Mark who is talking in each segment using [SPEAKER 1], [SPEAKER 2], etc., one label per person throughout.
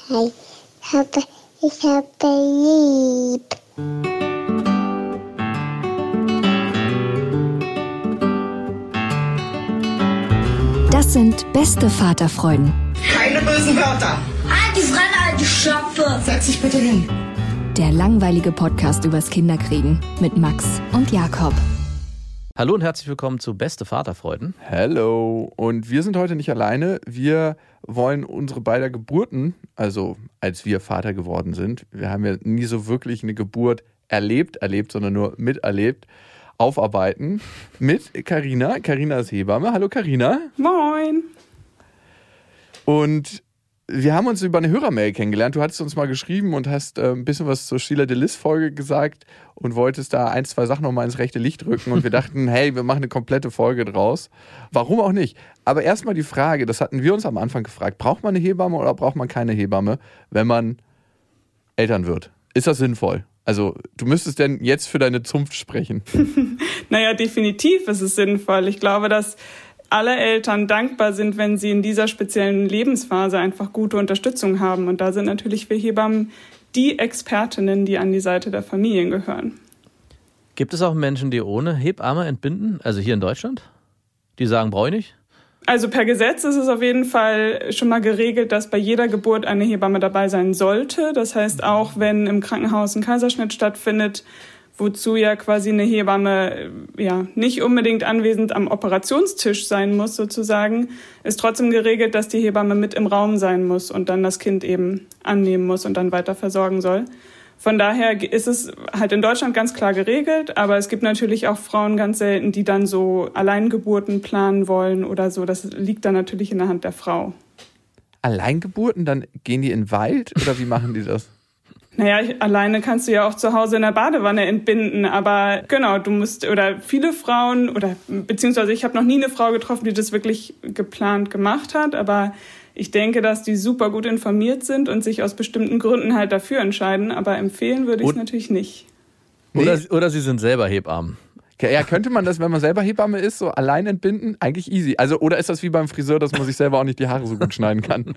[SPEAKER 1] Hi, ich habe lieb.
[SPEAKER 2] Das sind beste Vaterfreuden.
[SPEAKER 3] Keine bösen Wörter.
[SPEAKER 4] Alte Fremde, alte Schöpfe.
[SPEAKER 3] Setz dich bitte hin.
[SPEAKER 2] Der langweilige Podcast übers Kinderkriegen mit Max und Jakob.
[SPEAKER 5] Hallo und herzlich willkommen zu Beste Vaterfreuden.
[SPEAKER 6] Hallo. Und wir sind heute nicht alleine. Wir wollen unsere beiden Geburten, also als wir Vater geworden sind, wir haben ja nie so wirklich eine Geburt erlebt, sondern nur miterlebt, aufarbeiten mit Carina. Carina ist Hebamme. Hallo Carina.
[SPEAKER 7] Moin.
[SPEAKER 6] Und wir haben uns über eine Hörermail kennengelernt. Du hattest uns mal geschrieben und hast ein bisschen was zur Sheila Delis-Folge gesagt und wolltest da 1, 2 Sachen nochmal ins rechte Licht rücken. Und wir dachten, hey, wir machen eine komplette Folge draus. Warum auch nicht? Aber erstmal die Frage, das hatten wir uns am Anfang gefragt, braucht man eine Hebamme oder braucht man keine Hebamme, wenn man Eltern wird? Ist das sinnvoll? Also du müsstest denn jetzt für deine Zunft sprechen.
[SPEAKER 7] Naja, definitiv ist es sinnvoll. Ich glaube, dass alle Eltern dankbar sind, wenn sie in dieser speziellen Lebensphase einfach gute Unterstützung haben. Und da sind natürlich wir Hebammen die Expertinnen, die an die Seite der Familien gehören.
[SPEAKER 5] Gibt es auch Menschen, die ohne Hebamme entbinden? Also hier in Deutschland? Die sagen, brauche ich nicht?
[SPEAKER 7] Also per Gesetz ist es auf jeden Fall schon mal geregelt, dass bei jeder Geburt eine Hebamme dabei sein sollte. Das heißt, auch wenn im Krankenhaus ein Kaiserschnitt stattfindet, wozu ja quasi eine Hebamme nicht unbedingt anwesend am Operationstisch sein muss sozusagen, ist trotzdem geregelt, dass die Hebamme mit im Raum sein muss und dann das Kind eben annehmen muss und dann weiter versorgen soll. Von daher ist es halt in Deutschland ganz klar geregelt, aber es gibt natürlich auch Frauen ganz selten, die dann so Alleingeburten planen wollen oder so. Das liegt dann natürlich in der Hand der Frau.
[SPEAKER 6] Alleingeburten? Dann gehen die in den Wald oder wie machen die das?
[SPEAKER 7] Naja, alleine kannst du ja auch zu Hause in der Badewanne entbinden, aber genau, du musst, oder viele Frauen, oder beziehungsweise ich habe noch nie eine Frau getroffen, die das wirklich geplant gemacht hat, aber ich denke, dass die super gut informiert sind und sich aus bestimmten Gründen halt dafür entscheiden, aber empfehlen würde ich es natürlich nicht.
[SPEAKER 5] Oder sie sind selber Hebammen.
[SPEAKER 6] Ja, könnte man das, wenn man selber Hebamme ist, so allein entbinden? Eigentlich easy. Also, oder ist das wie beim Friseur, dass man sich selber auch nicht die Haare so gut schneiden kann?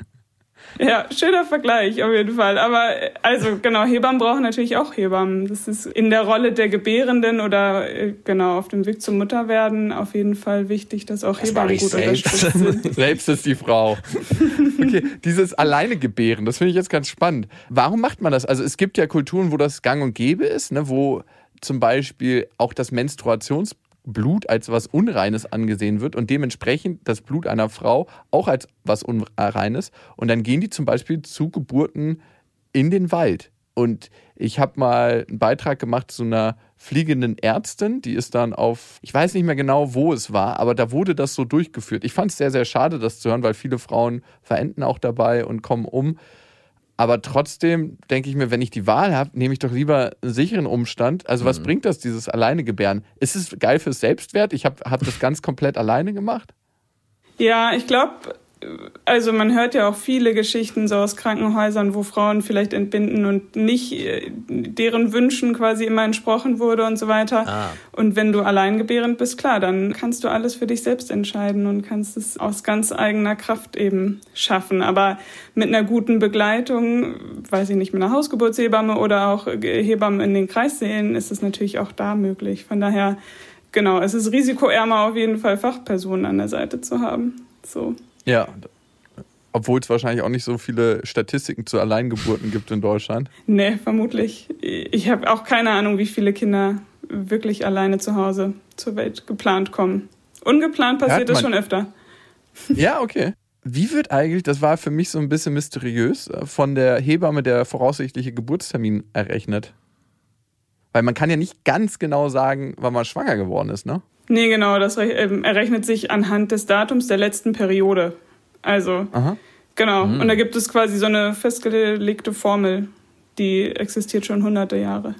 [SPEAKER 7] Ja, schöner Vergleich auf jeden Fall. Aber also genau, Hebammen brauchen natürlich auch Hebammen. Das ist in der Rolle der Gebärenden oder genau auf dem Weg zum Mutterwerden auf jeden Fall wichtig, dass auch Hebammen gut unterstützt sind.
[SPEAKER 6] Selbst ist die Frau. Okay, dieses alleine Gebären, das finde ich jetzt ganz spannend. Warum macht man das? Also es gibt ja Kulturen, wo das gang und gäbe ist, ne, wo zum Beispiel auch das Menstruationsblut als was Unreines angesehen wird und dementsprechend das Blut einer Frau auch als was Unreines. Und dann gehen die zum Beispiel zu Geburten in den Wald. Und ich habe mal einen Beitrag gemacht zu einer fliegenden Ärztin, die ist dann ich weiß nicht mehr genau, wo es war, aber da wurde das so durchgeführt. Ich fand es sehr, sehr schade, das zu hören, weil viele Frauen verenden auch dabei und kommen um. Aber trotzdem denke ich mir, wenn ich die Wahl habe, nehme ich doch lieber einen sicheren Umstand. Also was bringt das, dieses Alleinegebären? Ist es geil fürs Selbstwert? Ich hab das ganz komplett alleine gemacht?
[SPEAKER 7] Ja, ich glaube, also man hört ja auch viele Geschichten so aus Krankenhäusern, wo Frauen vielleicht entbinden und nicht deren Wünschen quasi immer entsprochen wurde und so weiter. Und wenn du alleingebärend bist, klar, dann kannst du alles für dich selbst entscheiden und kannst es aus ganz eigener Kraft eben schaffen. Aber mit einer guten Begleitung, weiß ich nicht, mit einer Hausgeburtshebamme oder auch Hebammen in den Kreissälen ist es natürlich auch da möglich. Von daher, genau, es ist risikoärmer auf jeden Fall Fachpersonen an der Seite zu haben. So.
[SPEAKER 6] Ja, obwohl es wahrscheinlich auch nicht so viele Statistiken zu Alleingeburten gibt in Deutschland.
[SPEAKER 7] Nee, vermutlich. Ich habe auch keine Ahnung, wie viele Kinder wirklich alleine zu Hause zur Welt geplant kommen. Ungeplant passiert das schon öfter.
[SPEAKER 6] Ja, okay. Wie wird eigentlich, das war für mich so ein bisschen mysteriös, von der Hebamme der voraussichtliche Geburtstermin errechnet? Weil man kann ja nicht ganz genau sagen, wann man schwanger geworden ist, ne?
[SPEAKER 7] Nee, genau, das errechnet sich anhand des Datums der letzten Periode. Also, genau. Und da gibt es quasi so eine festgelegte Formel, die existiert schon hunderte Jahre.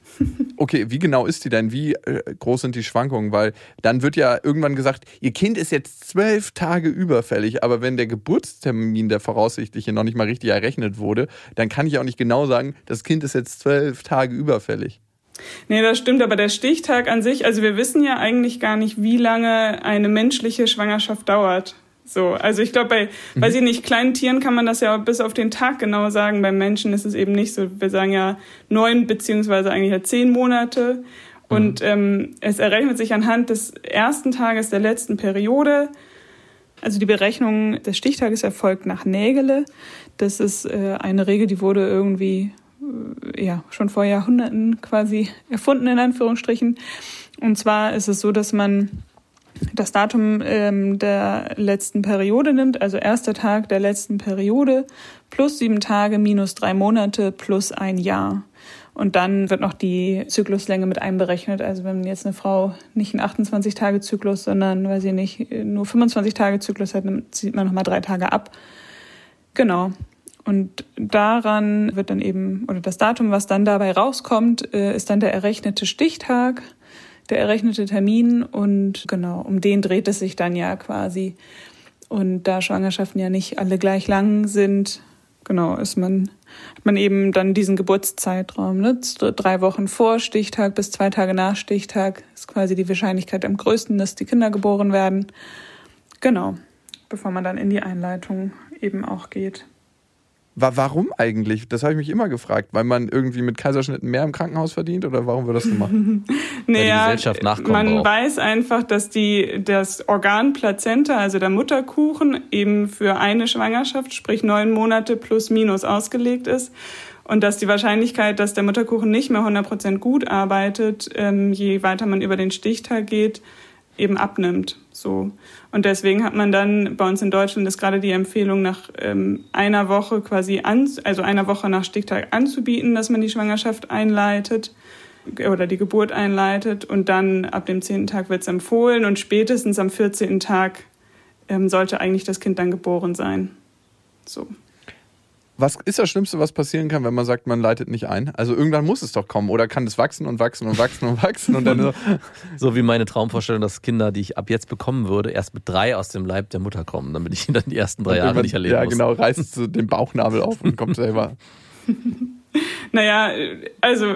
[SPEAKER 6] Okay, wie genau ist die denn? Wie groß sind die Schwankungen? Weil dann wird ja irgendwann gesagt, ihr Kind ist jetzt 12 Tage überfällig, aber wenn der Geburtstermin, der voraussichtliche, noch nicht mal richtig errechnet wurde, dann kann ich auch nicht genau sagen, das Kind ist jetzt 12 Tage überfällig.
[SPEAKER 7] Nee, das stimmt, aber der Stichtag an sich, also wir wissen ja eigentlich gar nicht, wie lange eine menschliche Schwangerschaft dauert. So, also ich glaube, weiß ich nicht, kleinen Tieren kann man das ja bis auf den Tag genau sagen. Beim Menschen ist es eben nicht so. Wir sagen ja 9 beziehungsweise eigentlich ja 10 Monate. Und es errechnet sich anhand des ersten Tages der letzten Periode. Also die Berechnung des Stichtages erfolgt nach Nägele. Das ist eine Regel, die wurde irgendwie schon vor Jahrhunderten quasi erfunden, in Anführungsstrichen. Und zwar ist es so, dass man das Datum der letzten Periode nimmt, also erster Tag der letzten Periode plus 7 Tage minus 3 Monate plus 1 Jahr. Und dann wird noch die Zykluslänge mit einberechnet. Also wenn jetzt eine Frau nicht einen 28-Tage-Zyklus, sondern, weiß ich nicht, nur 25-Tage-Zyklus hat, dann zieht man nochmal 3 Tage ab. Genau. Und daran wird dann eben, oder das Datum, was dann dabei rauskommt, ist dann der errechnete Stichtag, der errechnete Termin, und genau, um den dreht es sich dann ja quasi. Und da Schwangerschaften ja nicht alle gleich lang sind, genau, hat man eben dann diesen Geburtszeitraum, ne? 3 Wochen vor Stichtag bis 2 Tage nach Stichtag ist quasi die Wahrscheinlichkeit am größten, dass die Kinder geboren werden. Genau, bevor man dann in die Einleitung eben auch geht.
[SPEAKER 6] Warum eigentlich? Das habe ich mich immer gefragt. Weil man irgendwie mit Kaiserschnitten mehr im Krankenhaus verdient oder warum wird das gemacht?
[SPEAKER 7] Naja,
[SPEAKER 5] die Gesellschaft nachkommt
[SPEAKER 7] man
[SPEAKER 5] auch.
[SPEAKER 7] weiß einfach, dass das Organ Plazenta, also der Mutterkuchen, eben für eine Schwangerschaft, sprich 9 Monate plus minus ausgelegt ist. Und dass die Wahrscheinlichkeit, dass der Mutterkuchen nicht mehr 100% gut arbeitet, je weiter man über den Stichtag geht, eben abnimmt. So. Und deswegen hat man dann, bei uns in Deutschland ist gerade die Empfehlung, nach einer Woche einer Woche nach Stichtag anzubieten, dass man die Schwangerschaft einleitet oder die Geburt einleitet. Und dann ab dem 10. Tag wird es empfohlen und spätestens am 14. Tag sollte eigentlich das Kind dann geboren sein. So.
[SPEAKER 6] Was ist das Schlimmste, was passieren kann, wenn man sagt, man leitet nicht ein? Also irgendwann muss es doch kommen. Oder kann es wachsen und wachsen und wachsen und wachsen und dann so.
[SPEAKER 5] So wie meine Traumvorstellung, dass Kinder, die ich ab jetzt bekommen würde, erst mit 3 aus dem Leib der Mutter kommen, damit ich dann die ersten 3 Jahre nicht erleben muss.
[SPEAKER 6] Ja, genau, reißt du den Bauchnabel auf und kommt selber.
[SPEAKER 7] Naja, also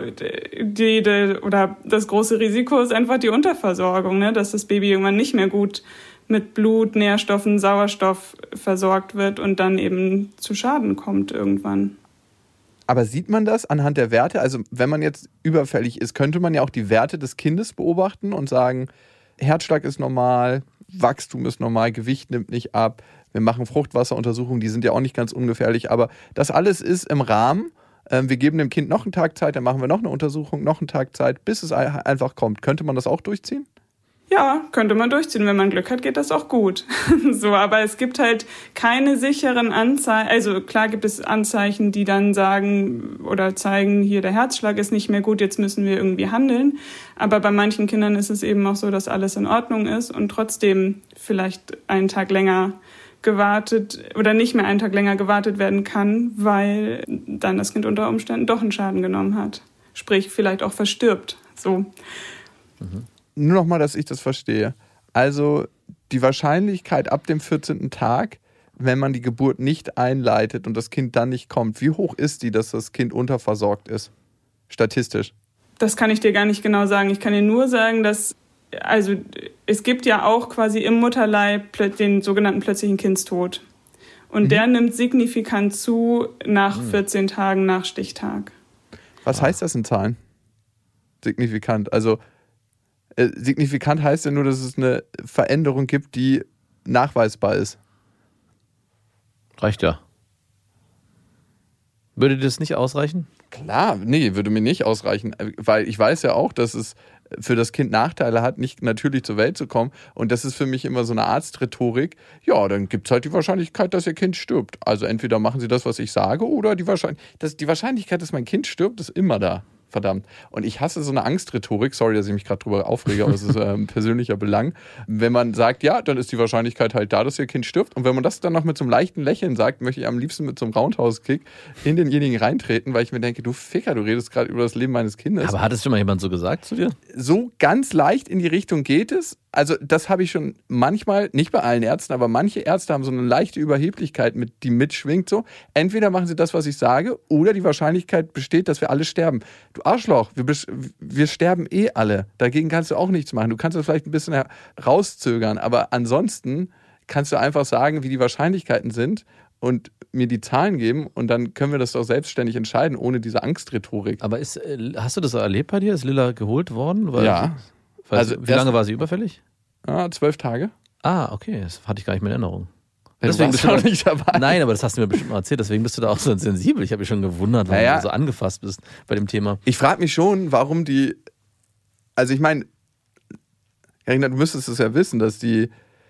[SPEAKER 7] das große Risiko ist einfach die Unterversorgung, ne? Dass das Baby irgendwann nicht mehr gut mit Blut, Nährstoffen, Sauerstoff versorgt wird und dann eben zu Schaden kommt irgendwann.
[SPEAKER 6] Aber sieht man das anhand der Werte? Also wenn man jetzt überfällig ist, könnte man ja auch die Werte des Kindes beobachten und sagen, Herzschlag ist normal, Wachstum ist normal, Gewicht nimmt nicht ab, wir machen Fruchtwasseruntersuchungen, die sind ja auch nicht ganz ungefährlich, aber das alles ist im Rahmen. Wir geben dem Kind noch einen Tag Zeit, dann machen wir noch eine Untersuchung, noch einen Tag Zeit, bis es einfach kommt. Könnte man das auch durchziehen?
[SPEAKER 7] Ja, könnte man durchziehen. Wenn man Glück hat, geht das auch gut. So, aber es gibt halt keine sicheren Anzeichen. Also klar gibt es Anzeichen, die dann sagen oder zeigen, hier der Herzschlag ist nicht mehr gut, jetzt müssen wir irgendwie handeln. Aber bei manchen Kindern ist es eben auch so, dass alles in Ordnung ist und trotzdem vielleicht einen Tag länger gewartet oder nicht mehr einen Tag länger gewartet werden kann, weil dann das Kind unter Umständen doch einen Schaden genommen hat. Sprich, vielleicht auch verstirbt. So.
[SPEAKER 6] Nur noch mal, dass ich das verstehe. Also die Wahrscheinlichkeit ab dem 14. Tag, wenn man die Geburt nicht einleitet und das Kind dann nicht kommt, wie hoch ist die, dass das Kind unterversorgt ist? Statistisch. Das
[SPEAKER 7] kann ich dir gar nicht genau sagen. Ich kann dir nur sagen, dass es gibt ja auch quasi im Mutterleib den sogenannten plötzlichen Kindstod. Und der nimmt signifikant zu nach 14 Tagen nach Stichtag. Was heißt das in Zahlen? Signifikant. Also signifikant heißt ja nur, dass es eine Veränderung gibt, die nachweisbar ist.
[SPEAKER 5] Reicht ja. Würde das nicht ausreichen?
[SPEAKER 6] Klar, nee, würde mir nicht ausreichen, weil ich weiß ja auch, dass es für das Kind Nachteile hat, nicht natürlich zur Welt zu kommen. Und das ist für mich immer so eine Arztrhetorik. Ja, dann gibt es halt die Wahrscheinlichkeit, dass Ihr Kind stirbt. Also entweder machen Sie das, was ich sage, oder die Wahrscheinlichkeit, dass mein Kind stirbt, ist immer da. Verdammt. Und ich hasse so eine Angstrhetorik, sorry, dass ich mich gerade drüber aufrege, aber es ist ein persönlicher Belang. Wenn man sagt, ja, dann ist die Wahrscheinlichkeit halt da, dass Ihr Kind stirbt. Und wenn man das dann noch mit so einem leichten Lächeln sagt, möchte ich am liebsten mit so einem Roundhouse-Kick in denjenigen reintreten, weil ich mir denke, du Ficker, du redest gerade über das Leben meines Kindes.
[SPEAKER 5] Aber hat es schon mal jemand so gesagt zu dir?
[SPEAKER 6] So ganz leicht in die Richtung geht es. Also das habe ich schon manchmal, nicht bei allen Ärzten, aber manche Ärzte haben so eine leichte Überheblichkeit, die mitschwingt so. Entweder machen sie das, was ich sage, oder die Wahrscheinlichkeit besteht, dass wir alle sterben. Du Arschloch, wir sterben alle. Dagegen kannst du auch nichts machen. Du kannst das vielleicht ein bisschen rauszögern, aber ansonsten kannst du einfach sagen, wie die Wahrscheinlichkeiten sind und mir die Zahlen geben und dann können wir das doch selbstständig entscheiden, ohne diese Angstrhetorik.
[SPEAKER 5] Aber hast du das erlebt bei dir? Ist Lilla geholt worden?
[SPEAKER 6] Ja.
[SPEAKER 5] Wie lange war sie überfällig?
[SPEAKER 6] 12 Tage.
[SPEAKER 5] Ah, okay. Das hatte ich gar nicht mehr in Erinnerung.
[SPEAKER 6] Deswegen bist du noch nicht dabei.
[SPEAKER 5] Nein, aber das hast du mir bestimmt mal erzählt. Deswegen bist du da auch so sensibel. Ich habe mich schon gewundert, warum du so angefasst bist bei dem Thema.
[SPEAKER 6] Ich frage mich schon, warum die... Also ich meine, Carina, du müsstest es ja wissen, dass die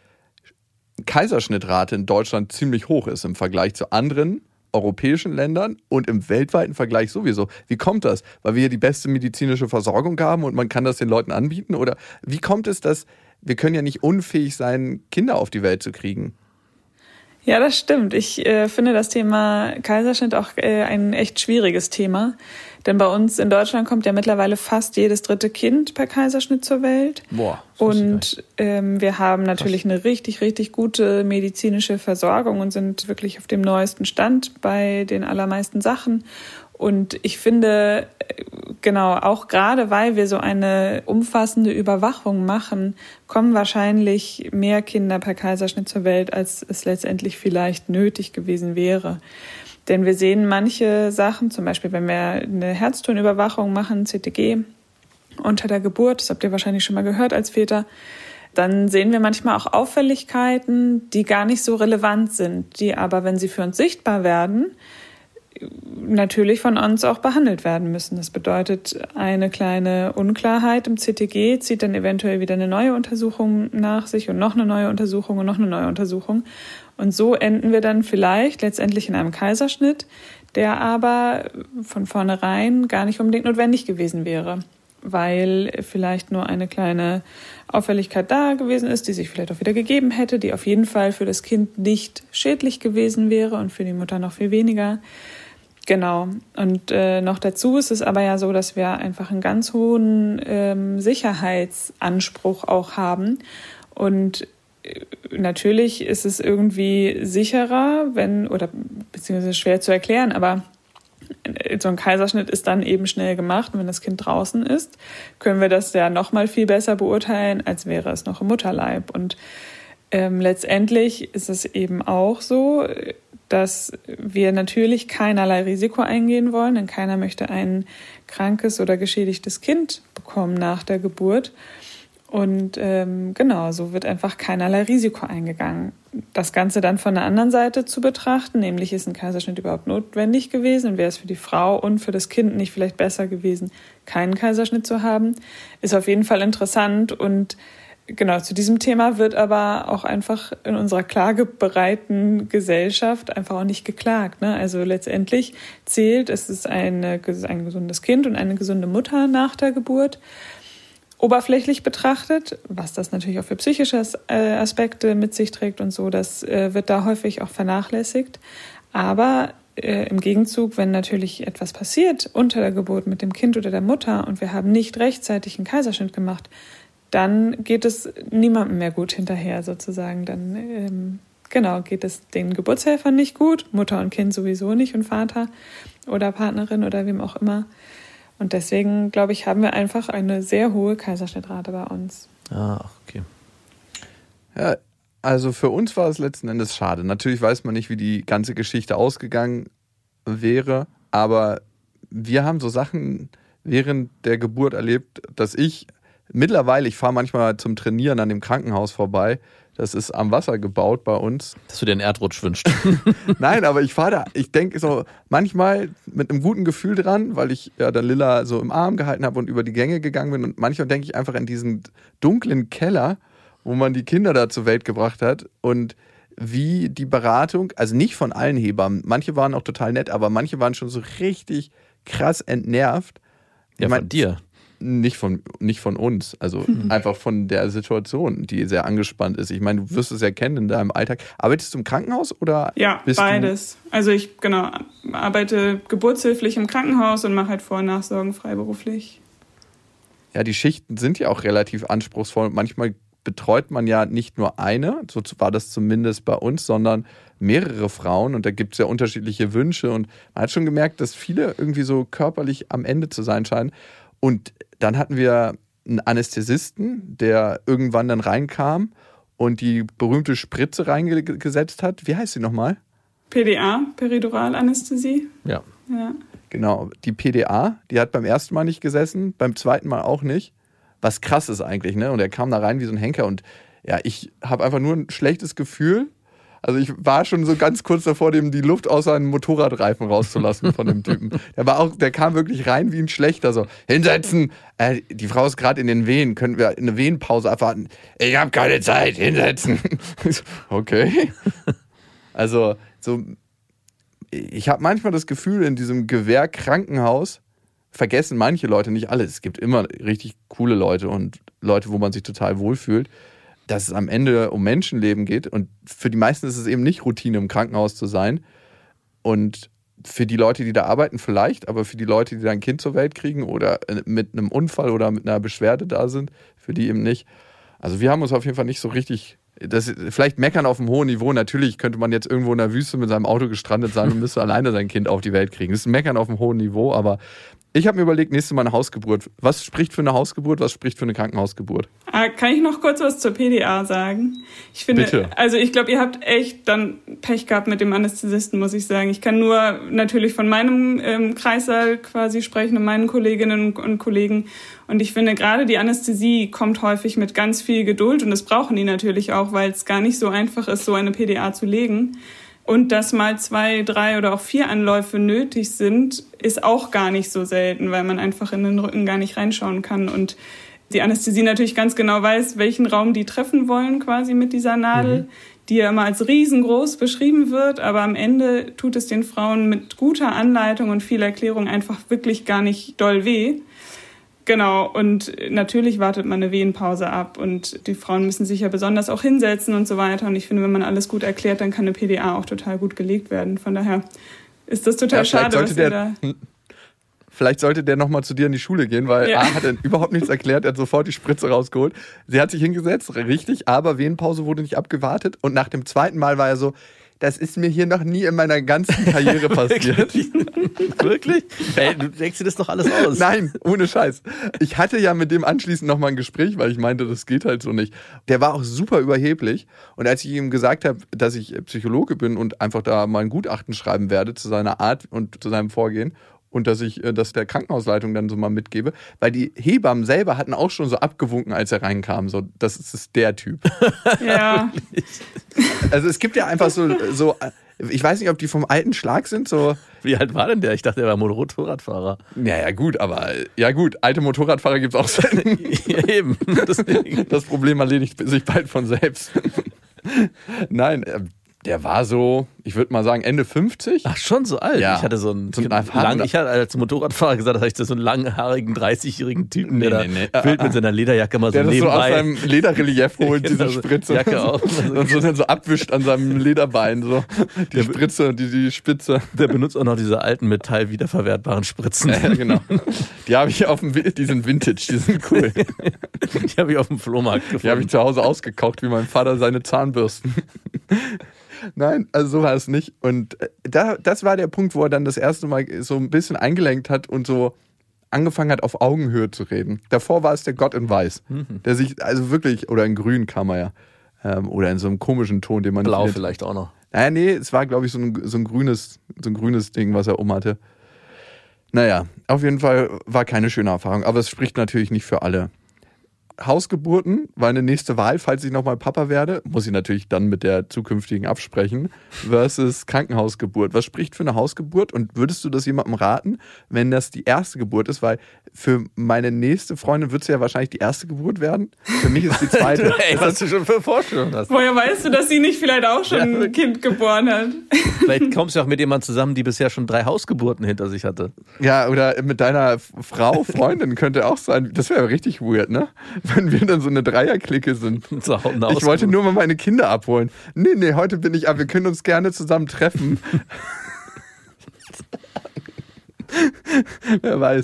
[SPEAKER 6] Kaiserschnittrate in Deutschland ziemlich hoch ist im Vergleich zu anderen europäischen Ländern und im weltweiten Vergleich sowieso. Wie kommt das? Weil wir hier die beste medizinische Versorgung haben und man kann das den Leuten anbieten? Oder wie kommt es, dass wir können ja nicht unfähig sein, Kinder auf die Welt zu kriegen?
[SPEAKER 7] Ja, das stimmt. Ich finde das Thema Kaiserschnitt auch ein echt schwieriges Thema. Denn bei uns in Deutschland kommt ja mittlerweile fast jedes 3. Kind per Kaiserschnitt zur Welt.
[SPEAKER 5] Boah,
[SPEAKER 7] und wir haben natürlich eine richtig, richtig gute medizinische Versorgung und sind wirklich auf dem neuesten Stand bei den allermeisten Sachen. Und ich finde, genau, auch gerade weil wir so eine umfassende Überwachung machen, kommen wahrscheinlich mehr Kinder per Kaiserschnitt zur Welt, als es letztendlich vielleicht nötig gewesen wäre. Denn wir sehen manche Sachen, zum Beispiel wenn wir eine Herztonüberwachung machen, CTG, unter der Geburt, das habt ihr wahrscheinlich schon mal gehört als Väter, dann sehen wir manchmal auch Auffälligkeiten, die gar nicht so relevant sind, die aber, wenn sie für uns sichtbar werden, natürlich von uns auch behandelt werden müssen. Das bedeutet, eine kleine Unklarheit im CTG zieht dann eventuell wieder eine neue Untersuchung nach sich und noch eine neue Untersuchung und noch eine neue Untersuchung. Und so enden wir dann vielleicht letztendlich in einem Kaiserschnitt, der aber von vornherein gar nicht unbedingt notwendig gewesen wäre, weil vielleicht nur eine kleine Auffälligkeit da gewesen ist, die sich vielleicht auch wieder gegeben hätte, die auf jeden Fall für das Kind nicht schädlich gewesen wäre und für die Mutter noch viel weniger. Genau. Und noch dazu ist es aber ja so, dass wir einfach einen ganz hohen Sicherheitsanspruch auch haben. Und natürlich ist es irgendwie sicherer, beziehungsweise schwer zu erklären, aber so ein Kaiserschnitt ist dann eben schnell gemacht. Und wenn das Kind draußen ist, können wir das ja noch mal viel besser beurteilen, als wäre es noch im Mutterleib. Und letztendlich ist es eben auch so, dass wir natürlich keinerlei Risiko eingehen wollen, denn keiner möchte ein krankes oder geschädigtes Kind bekommen nach der Geburt. Und genau, so wird einfach keinerlei Risiko eingegangen. Das Ganze dann von der anderen Seite zu betrachten, nämlich ist ein Kaiserschnitt überhaupt notwendig gewesen und wäre es für die Frau und für das Kind nicht vielleicht besser gewesen, keinen Kaiserschnitt zu haben, ist auf jeden Fall interessant. Und genau, zu diesem Thema wird aber auch einfach in unserer klagebereiten Gesellschaft einfach auch nicht geklagt, ne? Also letztendlich zählt, es ist ein gesundes Kind und eine gesunde Mutter nach der Geburt. Oberflächlich betrachtet, was das natürlich auch für psychische Aspekte mit sich trägt und so, das wird da häufig auch vernachlässigt. Aber im Gegenzug, wenn natürlich etwas passiert unter der Geburt mit dem Kind oder der Mutter und wir haben nicht rechtzeitig einen Kaiserschnitt gemacht, dann geht es niemandem mehr gut hinterher sozusagen. Dann geht es den Geburtshelfern nicht gut, Mutter und Kind sowieso nicht und Vater oder Partnerin oder wem auch immer. Und deswegen, glaube ich, haben wir einfach eine sehr hohe Kaiserschnittrate bei uns.
[SPEAKER 5] Ah, okay.
[SPEAKER 6] Ja, also für uns war es letzten Endes schade. Natürlich weiß man nicht, wie die ganze Geschichte ausgegangen wäre, aber wir haben so Sachen während der Geburt erlebt, dass ich fahre manchmal zum Trainieren an dem Krankenhaus vorbei. Das ist am Wasser gebaut bei uns.
[SPEAKER 5] Dass du dir einen Erdrutsch wünschst.
[SPEAKER 6] Nein, aber ich denke so manchmal mit einem guten Gefühl dran, weil ich ja dann Lilla so im Arm gehalten habe und über die Gänge gegangen bin. Und manchmal denke ich einfach an diesen dunklen Keller, wo man die Kinder da zur Welt gebracht hat und wie die Beratung, also nicht von allen Hebammen, manche waren auch total nett, aber manche waren schon so richtig krass entnervt.
[SPEAKER 5] Ja, von dir.
[SPEAKER 6] Nicht von uns, also einfach von der Situation, die sehr angespannt ist. Ich meine, du wirst es ja kennen in deinem Alltag. Arbeitest du im Krankenhaus oder?
[SPEAKER 7] Ja, bist beides. Also ich arbeite geburtshilflich im Krankenhaus und mache halt Vor- und Nachsorgen freiberuflich.
[SPEAKER 6] Ja, die Schichten sind ja auch relativ anspruchsvoll. Manchmal betreut man ja nicht nur eine, so war das zumindest bei uns, sondern mehrere Frauen und da gibt es ja unterschiedliche Wünsche und man hat schon gemerkt, dass viele irgendwie so körperlich am Ende zu sein scheinen. Und dann hatten wir einen Anästhesisten, der irgendwann dann reinkam und die berühmte Spritze reingesetzt hat. Wie heißt sie nochmal?
[SPEAKER 7] PDA, Periduralanästhesie.
[SPEAKER 5] Ja.
[SPEAKER 6] Genau, die PDA, die hat beim ersten Mal nicht gesessen, beim zweiten Mal auch nicht. Was krass ist eigentlich, ne? Und er kam da rein wie so ein Henker und ja, ich habe einfach nur ein schlechtes Gefühl. Also ich war schon so ganz kurz davor, dem die Luft aus seinen Motorradreifen rauszulassen von dem Typen. Der kam wirklich rein wie ein Schlechter, so, hinsetzen. Die Frau ist gerade in den Wehen, können wir eine Wehenpause abwarten? Ich habe keine Zeit, hinsetzen. Okay. Also so, ich habe manchmal das Gefühl, in diesem Gewehr-Krankenhaus vergessen manche Leute, nicht alle. Es gibt immer richtig coole Leute und Leute, wo man sich total wohlfühlt, dass es am Ende um Menschenleben geht. Und für die meisten ist es eben nicht Routine, im Krankenhaus zu sein. Und für die Leute, die da arbeiten, vielleicht, aber für die Leute, die da ein Kind zur Welt kriegen oder mit einem Unfall oder mit einer Beschwerde da sind, für die eben nicht. Also wir haben uns auf jeden Fall nicht so richtig, vielleicht meckern auf einem hohen Niveau. Natürlich könnte man jetzt irgendwo in der Wüste mit seinem Auto gestrandet sein und müsste alleine sein Kind auf die Welt kriegen. Das ist ein Meckern auf einem hohen Niveau, aber ich habe mir überlegt, nächstes Mal eine Hausgeburt. Was spricht für eine Hausgeburt, was spricht für eine Krankenhausgeburt?
[SPEAKER 7] Kann ich noch kurz was zur PDA sagen? Ich finde,
[SPEAKER 6] Bitte.
[SPEAKER 7] Also ich glaube, ihr habt echt dann Pech gehabt mit dem Anästhesisten, muss ich sagen. Ich kann nur natürlich von meinem Kreissaal quasi sprechen und meinen Kolleginnen und Kollegen. Und ich finde, gerade die Anästhesie kommt häufig mit ganz viel Geduld und das brauchen die natürlich auch, weil es gar nicht so einfach ist, so eine PDA zu legen. Und dass mal 2, 3 oder auch 4 Anläufe nötig sind, ist auch gar nicht so selten, weil man einfach in den Rücken gar nicht reinschauen kann. Und die Anästhesie natürlich ganz genau weiß, welchen Raum die treffen wollen quasi mit dieser Nadel, die ja immer als riesengroß beschrieben wird. Aber am Ende tut es den Frauen mit guter Anleitung und viel Erklärung einfach wirklich gar nicht doll weh. Genau, und natürlich wartet man eine Wehenpause ab und die Frauen müssen sich ja besonders auch hinsetzen und so weiter. Und ich finde, wenn man alles gut erklärt, dann kann eine PDA auch total gut gelegt werden. Von daher ist das total schade, was ihr da...
[SPEAKER 6] Vielleicht sollte der nochmal zu dir in die Schule gehen, weil A hat er überhaupt nichts erklärt, er hat sofort die Spritze rausgeholt. Sie hat sich hingesetzt, richtig, aber Wehenpause wurde nicht abgewartet. Und nach dem zweiten Mal war er so, das ist mir hier noch nie in meiner ganzen Karriere passiert.
[SPEAKER 5] Wirklich? Ey, du denkst dir das doch alles aus.
[SPEAKER 6] Nein, ohne Scheiß. Ich hatte ja mit dem anschließend nochmal ein Gespräch, weil ich meinte, das geht halt so nicht. Der war auch super überheblich. Und als ich ihm gesagt habe, dass ich Psychologe bin und einfach da mal ein Gutachten schreiben werde zu seiner Art und zu seinem Vorgehen und dass ich das der Krankenhausleitung dann so mal mitgebe, weil die Hebammen selber hatten auch schon so abgewunken, als er reinkam, so, das ist der Typ.
[SPEAKER 7] Ja.
[SPEAKER 6] Also es gibt ja einfach so, ich weiß nicht, ob die vom alten Schlag sind, so.
[SPEAKER 5] Wie alt war denn der? Ich dachte, er war Motorradfahrer.
[SPEAKER 6] Ja gut, aber ja gut, alte Motorradfahrer gibt es auch selten.
[SPEAKER 5] Ja, eben.
[SPEAKER 6] Das Problem erledigt sich bald von selbst. Nein, der war so, ich würde mal sagen, Ende 50.
[SPEAKER 5] Ach, schon so alt?
[SPEAKER 6] Ja.
[SPEAKER 5] Ich hatte ich hatte als Motorradfahrer gesagt, dass ich so einen langhaarigen, 30-jährigen Typen, der da wild mit seiner Lederjacke mal so
[SPEAKER 6] der
[SPEAKER 5] nebenbei...
[SPEAKER 6] Der das so aus seinem Lederrelief holt, diese Spritze.
[SPEAKER 5] Jacke auf.
[SPEAKER 6] Und so dann so abwischt an seinem Lederbein, so. Die Spritze, die Spitze.
[SPEAKER 5] Der benutzt auch noch diese alten Metall-wiederverwertbaren Spritzen.
[SPEAKER 6] Ja, genau. Die habe ich die sind Vintage, die sind cool.
[SPEAKER 5] Die habe ich auf dem Flohmarkt gefunden.
[SPEAKER 6] Die habe ich zu Hause ausgekocht, wie mein Vater seine Zahnbürsten. Nein, also so war es nicht. Und das war der Punkt, wo er dann das erste Mal so ein bisschen eingelenkt hat und so angefangen hat, auf Augenhöhe zu reden. Davor war es der Gott in Weiß, der sich, also wirklich, oder in Grün kam er ja, oder in so einem komischen Ton, den man...
[SPEAKER 5] Blau vielleicht auch noch.
[SPEAKER 6] Nee, es war, glaube ich, so ein grünes Ding, was er umhatte. Naja, auf jeden Fall war keine schöne Erfahrung, aber es spricht natürlich nicht für alle. Hausgeburten war eine nächste Wahl, falls ich nochmal Papa werde, muss ich natürlich dann mit der zukünftigen absprechen, versus Krankenhausgeburt. Was spricht für eine Hausgeburt und würdest du das jemandem raten, wenn das die erste Geburt ist? Weil für meine nächste Freundin wird es ja wahrscheinlich die erste Geburt werden. Für mich ist die zweite.
[SPEAKER 5] Ey, was du schon für Vorstellungen hast.
[SPEAKER 7] Woher weißt du, dass sie nicht vielleicht auch schon ein Kind geboren hat?
[SPEAKER 5] Vielleicht kommst du auch mit jemandem zusammen, die bisher schon 3 Hausgeburten hinter sich hatte.
[SPEAKER 6] Ja, oder mit deiner Freundin könnte auch sein. Das wäre richtig weird, ne? Wenn wir dann so eine Dreierklicke sind. Ich wollte nur mal meine Kinder abholen. Nee, heute bin ich ab. Wir können uns gerne zusammen treffen. Wer weiß.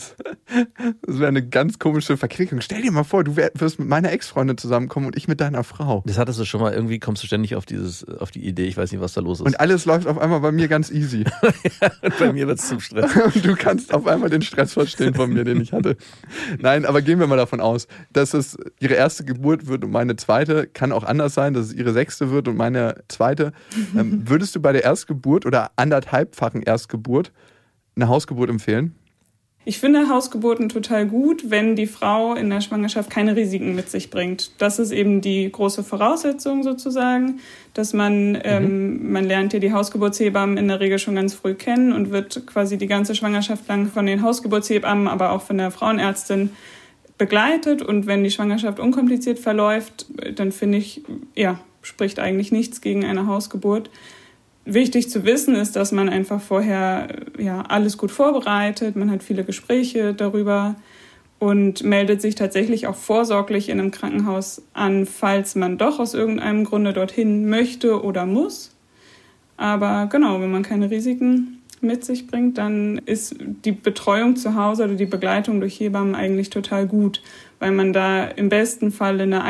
[SPEAKER 6] Das wäre eine ganz komische Verquickung. Stell dir mal vor, du wirst mit meiner Ex-Freundin zusammenkommen und ich mit deiner Frau.
[SPEAKER 5] Das hattest du schon mal, irgendwie kommst du ständig auf die Idee, ich weiß nicht, was da los ist.
[SPEAKER 6] Und alles läuft auf einmal bei mir ganz easy.
[SPEAKER 5] Und bei mir wird es zum Stress.
[SPEAKER 6] Und du kannst auf einmal den Stress verstehen von mir, den ich hatte. Nein, aber gehen wir mal davon aus, dass es ihre erste Geburt wird und meine zweite. Kann auch anders sein, dass es ihre 6. wird und meine 2. Würdest du bei der Erstgeburt oder anderthalbfachen Erstgeburt eine Hausgeburt empfehlen?
[SPEAKER 7] Ich finde Hausgeburten total gut, wenn die Frau in der Schwangerschaft keine Risiken mit sich bringt. Das ist eben die große Voraussetzung sozusagen, dass man lernt ja die Hausgeburtshebammen in der Regel schon ganz früh kennen und wird quasi die ganze Schwangerschaft lang von den Hausgeburtshebammen, aber auch von der Frauenärztin begleitet. Und wenn die Schwangerschaft unkompliziert verläuft, dann finde ich, spricht eigentlich nichts gegen eine Hausgeburt. Wichtig zu wissen ist, dass man einfach vorher alles gut vorbereitet. Man hat viele Gespräche darüber und meldet sich tatsächlich auch vorsorglich in einem Krankenhaus an, falls man doch aus irgendeinem Grunde dorthin möchte oder muss. Aber genau, wenn man keine Risiken mit sich bringt, dann ist die Betreuung zu Hause oder die Begleitung durch Hebammen eigentlich total gut, weil man da im besten Fall eine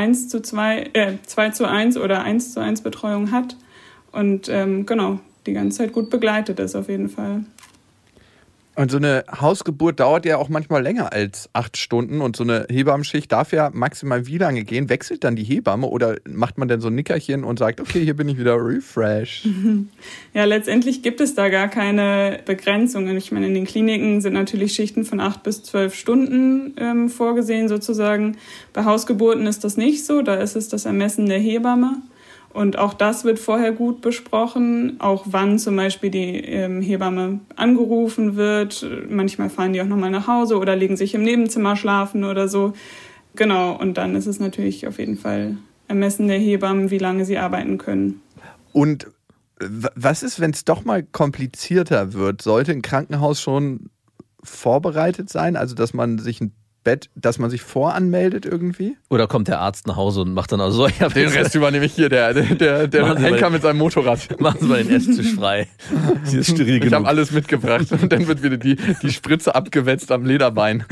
[SPEAKER 7] 2:1 oder 1:1 Betreuung hat. Und die ganze Zeit gut begleitet ist auf jeden Fall.
[SPEAKER 6] Und so eine Hausgeburt dauert ja auch manchmal länger als 8 Stunden und so eine Hebammenschicht darf ja maximal wie lange gehen? Wechselt dann die Hebamme oder macht man dann so ein Nickerchen und sagt, okay, hier bin ich wieder refresh?
[SPEAKER 7] Ja, letztendlich gibt es da gar keine Begrenzungen. Ich meine, in den Kliniken sind natürlich Schichten von 8 bis 12 Stunden vorgesehen sozusagen. Bei Hausgeburten ist das nicht so, da ist es das Ermessen der Hebamme. Und auch das wird vorher gut besprochen, auch wann zum Beispiel die Hebamme angerufen wird. Manchmal fahren die auch nochmal nach Hause oder legen sich im Nebenzimmer schlafen oder so. Genau, und dann ist es natürlich auf jeden Fall Ermessen der Hebammen, wie lange sie arbeiten können.
[SPEAKER 6] Und was ist, wenn es doch mal komplizierter wird? Sollte ein Krankenhaus schon vorbereitet sein? Also, dass man sich dass man sich voranmeldet irgendwie?
[SPEAKER 5] Oder kommt der Arzt nach Hause und macht dann also
[SPEAKER 6] den Rest übernehme ich hier, der Henker mit seinem Motorrad.
[SPEAKER 5] Machen Sie mal den Esstisch frei. Sie ist steril genug.
[SPEAKER 6] Ich habe alles mitgebracht und dann wird wieder die Spritze abgewetzt am Lederbein.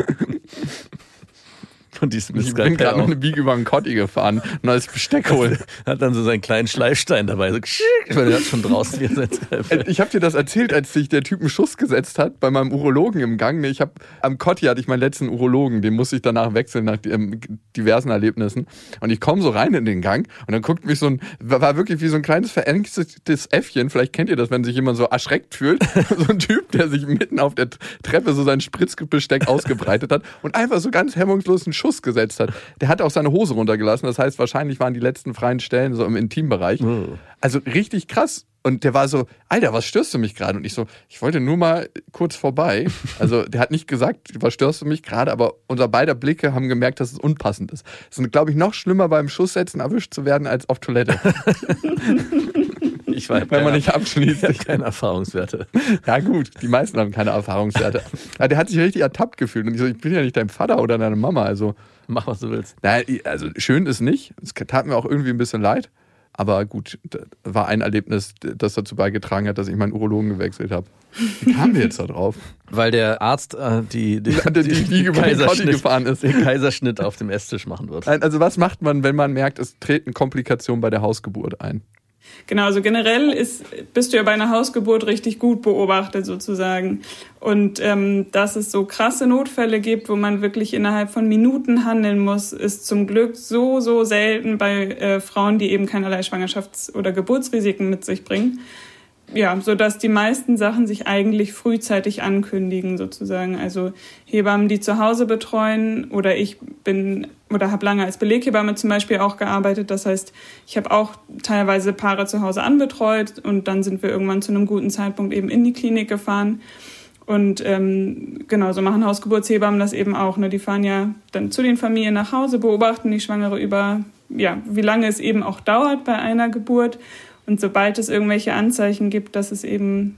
[SPEAKER 5] Und ich
[SPEAKER 6] bin gerade noch eine Biege über den Kotti gefahren, neues Besteck holen.
[SPEAKER 5] Hat dann so seinen kleinen Schleifstein dabei. So, weil der hat schon draußen wieder sein Skalpell.
[SPEAKER 6] Ich habe dir das erzählt, als sich der Typ einen Schuss gesetzt hat bei meinem Urologen im Gang. Am Kotti hatte ich meinen letzten Urologen, den musste ich danach wechseln nach diversen Erlebnissen. Und ich komme so rein in den Gang und dann guckt mich war wirklich wie so ein kleines verängstigtes Äffchen. Vielleicht kennt ihr das, wenn sich jemand so erschreckt fühlt. So ein Typ, der sich mitten auf der Treppe so sein Spritzbesteck ausgebreitet hat und einfach so ganz hemmungslos einen Schuss gesetzt hat. Der hat auch seine Hose runtergelassen, das heißt, wahrscheinlich waren die letzten freien Stellen so im Intimbereich. Also richtig krass. Und der war so, Alter, was störst du mich gerade? Und ich so, ich wollte nur mal kurz vorbei. Also der hat nicht gesagt, was störst du mich gerade, aber unser beider Blicke haben gemerkt, dass es unpassend ist. Es ist, glaube ich, noch schlimmer beim Schusssetzen erwischt zu werden, als auf Toilette. Wenn man nicht abschließt.
[SPEAKER 5] Ich habe keine Erfahrungswerte.
[SPEAKER 6] Ja gut, die meisten haben keine Erfahrungswerte. Aber der hat sich richtig ertappt gefühlt. Und ich so, ich bin ja nicht dein Vater oder deine Mama. Also
[SPEAKER 5] mach, was du willst.
[SPEAKER 6] Nein, also schön ist nicht. Es tat mir auch irgendwie ein bisschen leid. Aber gut, das war ein Erlebnis, das dazu beigetragen hat, dass ich meinen Urologen gewechselt habe. Wie kamen wir jetzt da drauf?
[SPEAKER 5] Weil der Arzt die
[SPEAKER 6] über den Kotti gefahren ist.
[SPEAKER 5] Den Kaiserschnitt auf dem Esstisch machen wird.
[SPEAKER 6] Also was macht man, wenn man merkt, es treten Komplikationen bei der Hausgeburt ein?
[SPEAKER 7] Genau, also generell bist du ja bei einer Hausgeburt richtig gut beobachtet sozusagen. Und dass es so krasse Notfälle gibt, wo man wirklich innerhalb von Minuten handeln muss, ist zum Glück so selten bei Frauen, die eben keinerlei Schwangerschafts- oder Geburtsrisiken mit sich bringen. Ja, sodass die meisten Sachen sich eigentlich frühzeitig ankündigen sozusagen. Also Hebammen, die zu Hause betreuen, oder ich habe lange als Beleghebamme zum Beispiel auch gearbeitet. Das heißt, ich habe auch teilweise Paare zu Hause anbetreut und dann sind wir irgendwann zu einem guten Zeitpunkt eben in die Klinik gefahren. Und genau, so machen Hausgeburtshebammen das eben auch. Ne? Die fahren ja dann zu den Familien nach Hause, beobachten die Schwangere über, wie lange es eben auch dauert bei einer Geburt. Und sobald es irgendwelche Anzeichen gibt, dass es eben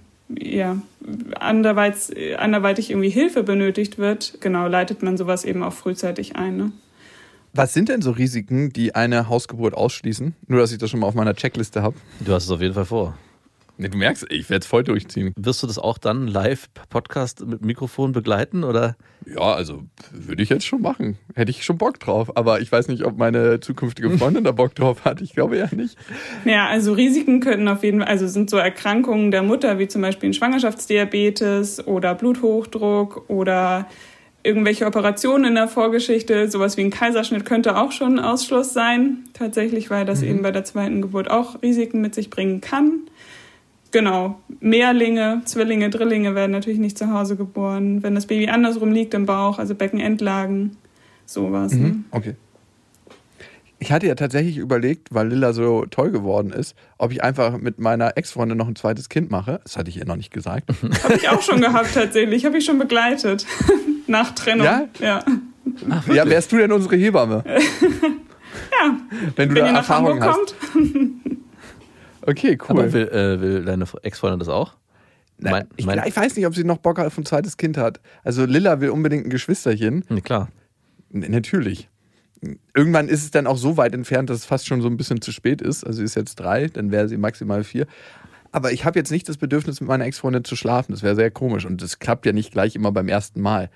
[SPEAKER 7] anderweitig irgendwie Hilfe benötigt wird, genau, leitet man sowas eben auch frühzeitig ein. Ne?
[SPEAKER 6] Was sind denn so Risiken, die eine Hausgeburt ausschließen? Nur, dass ich das schon mal auf meiner Checkliste habe.
[SPEAKER 5] Du hast es auf jeden Fall vor.
[SPEAKER 6] Nee, du merkst, ich werde es voll durchziehen.
[SPEAKER 5] Wirst du das auch dann live Podcast mit Mikrofon begleiten, oder?
[SPEAKER 6] Ja, also würde ich jetzt schon machen. Hätte ich schon Bock drauf. Aber ich weiß nicht, ob meine zukünftige Freundin da Bock drauf hat. Ich glaube ja nicht.
[SPEAKER 7] Ja, also Risiken könnten auf jeden Fall, also sind so Erkrankungen der Mutter, wie zum Beispiel ein Schwangerschaftsdiabetes oder Bluthochdruck oder irgendwelche Operationen in der Vorgeschichte. Sowas wie ein Kaiserschnitt könnte auch schon ein Ausschluss sein. Tatsächlich, weil das eben bei der zweiten Geburt auch Risiken mit sich bringen kann. Genau, Mehrlinge, Zwillinge, Drillinge werden natürlich nicht zu Hause geboren. Wenn das Baby andersrum liegt im Bauch, also Beckenendlagen, sowas. Ne?
[SPEAKER 6] Okay. Ich hatte ja tatsächlich überlegt, weil Lilla so toll geworden ist, ob ich einfach mit meiner Ex-Freundin noch ein zweites Kind mache. Das hatte ich ihr noch nicht gesagt.
[SPEAKER 7] Habe ich auch schon gehabt tatsächlich, habe ich schon begleitet. Nach Trennung.
[SPEAKER 6] Ja? Ja, wärst du denn unsere Hebamme?
[SPEAKER 7] Ja,
[SPEAKER 6] wenn du
[SPEAKER 7] wenn
[SPEAKER 6] da
[SPEAKER 7] ihr nach
[SPEAKER 6] Erfahrung
[SPEAKER 7] Hamburg
[SPEAKER 6] hast.
[SPEAKER 7] kommt.
[SPEAKER 6] Okay, cool.
[SPEAKER 5] Aber will deine Ex-Freundin das auch?
[SPEAKER 6] Ich weiß nicht, ob sie noch Bock auf ein zweites Kind hat. Also Lilla will unbedingt ein Geschwisterchen.
[SPEAKER 5] Ja, klar.
[SPEAKER 6] Natürlich. Irgendwann ist es dann auch so weit entfernt, dass es fast schon so ein bisschen zu spät ist. Also sie ist jetzt 3, dann wäre sie maximal 4. Aber ich habe jetzt nicht das Bedürfnis, mit meiner Ex-Freundin zu schlafen. Das wäre sehr komisch. Und das klappt ja nicht gleich immer beim ersten Mal.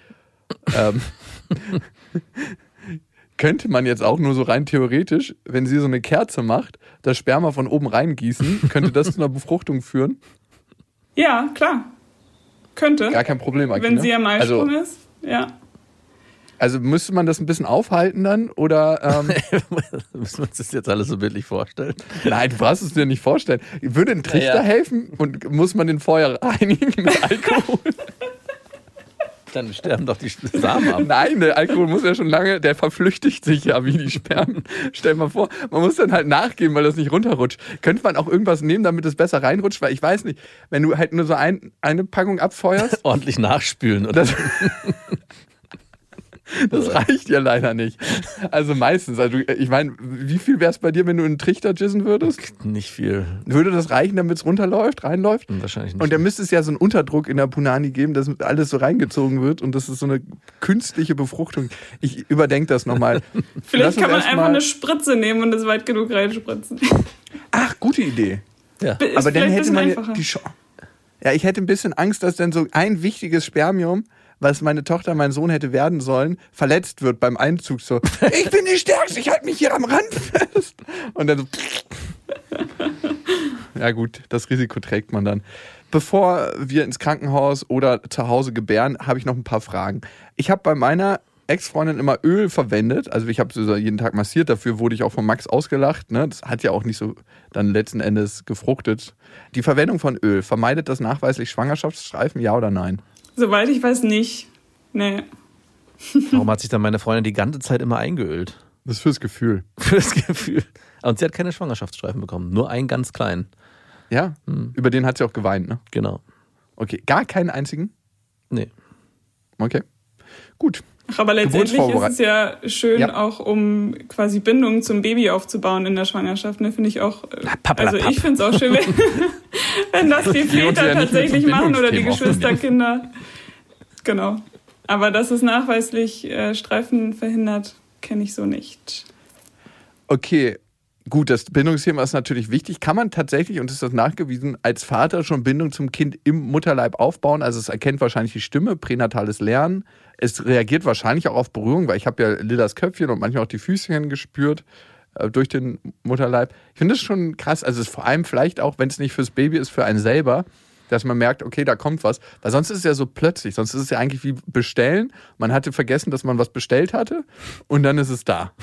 [SPEAKER 6] Könnte man jetzt auch nur so rein theoretisch, wenn sie so eine Kerze macht, das Sperma von oben reingießen, könnte das zu einer Befruchtung führen?
[SPEAKER 7] Ja, klar. Könnte.
[SPEAKER 6] Gar kein Problem, Aki,
[SPEAKER 7] wenn sie am Eisprung ist, ja.
[SPEAKER 6] Also müsste man das ein bisschen aufhalten dann, oder?
[SPEAKER 5] Müssen wir uns das jetzt alles so bildlich vorstellen?
[SPEAKER 6] Nein, du brauchst es dir nicht vorstellen. Würde ein Trichter helfen und muss man den vorher reinigen mit Alkohol?
[SPEAKER 5] Dann sterben doch die Samen ab.
[SPEAKER 6] Nein, der Alkohol muss ja schon lange, der verflüchtigt sich ja wie die Spermen. Stell dir mal vor, man muss dann halt nachgeben, weil das nicht runterrutscht. Könnte man auch irgendwas nehmen, damit es besser reinrutscht? Weil ich weiß nicht, wenn du halt nur so eine Packung abfeuerst.
[SPEAKER 5] Ordentlich nachspülen, oder?
[SPEAKER 6] Das reicht ja leider nicht. Also meistens. Also ich meine, wie viel wäre es bei dir, wenn du in einen Trichter jizzen würdest?
[SPEAKER 5] Nicht viel.
[SPEAKER 6] Würde das reichen, damit es reinläuft?
[SPEAKER 5] Wahrscheinlich nicht.
[SPEAKER 6] Und dann müsste es ja so einen Unterdruck in der Punani geben, dass alles so reingezogen wird und das ist so eine künstliche Befruchtung. Ich überdenke das nochmal.
[SPEAKER 7] Vielleicht kann man einfach eine Spritze nehmen und das weit genug reinspritzen.
[SPEAKER 6] Ach, gute Idee.
[SPEAKER 5] Ja.
[SPEAKER 6] Aber dann hätte man ja
[SPEAKER 7] die
[SPEAKER 6] Ja, ich hätte ein bisschen Angst, dass dann so ein wichtiges Spermium, was meine Tochter, mein Sohn hätte werden sollen, verletzt wird beim Einzug. So, ich bin die Stärkste, ich halte mich hier am Rand fest. Und dann so. Ja gut, das Risiko trägt man dann. Bevor wir ins Krankenhaus oder zu Hause gebären, habe ich noch ein paar Fragen. Ich habe bei meiner Ex-Freundin immer Öl verwendet. Also ich habe sie jeden Tag massiert. Dafür wurde ich auch von Max ausgelacht. Ne? Das hat ja auch nicht so dann letzten Endes gefruchtet. Die Verwendung von Öl, vermeidet das nachweislich Schwangerschaftsstreifen, ja oder nein?
[SPEAKER 7] Soweit ich weiß, nicht. Nee.
[SPEAKER 5] Warum hat sich dann meine Freundin die ganze Zeit immer eingeölt?
[SPEAKER 6] Das ist fürs Gefühl.
[SPEAKER 5] Fürs Gefühl. Und sie hat keine Schwangerschaftsstreifen bekommen. Nur einen ganz kleinen.
[SPEAKER 6] Ja, über den hat sie auch geweint, ne?
[SPEAKER 5] Genau.
[SPEAKER 6] Okay, gar keinen einzigen?
[SPEAKER 5] Nee.
[SPEAKER 6] Okay, gut.
[SPEAKER 7] Ach, aber letztendlich ist es ja schön, auch um quasi Bindungen zum Baby aufzubauen in der Schwangerschaft. Ne? Finde ich auch. Also ich finde es auch schön, wenn das die Väter tatsächlich machen oder die Geschwisterkinder. Genau. Aber dass es nachweislich Streifen verhindert, kenne ich so nicht.
[SPEAKER 6] Okay, gut, das Bindungsthema ist natürlich wichtig. Kann man tatsächlich, und ist das nachgewiesen, als Vater schon Bindung zum Kind im Mutterleib aufbauen? Also es erkennt wahrscheinlich die Stimme, pränatales Lernen. Es reagiert wahrscheinlich auch auf Berührung, weil ich habe ja Lillas Köpfchen und manchmal auch die Füßchen gespürt durch den Mutterleib. Ich finde das schon krass. Also es ist vor allem vielleicht auch, wenn es nicht fürs Baby ist, für einen selber, dass man merkt, okay, da kommt was. Weil sonst ist es ja so plötzlich. Sonst ist es ja eigentlich wie bestellen. Man hatte vergessen, dass man was bestellt hatte und dann ist es da.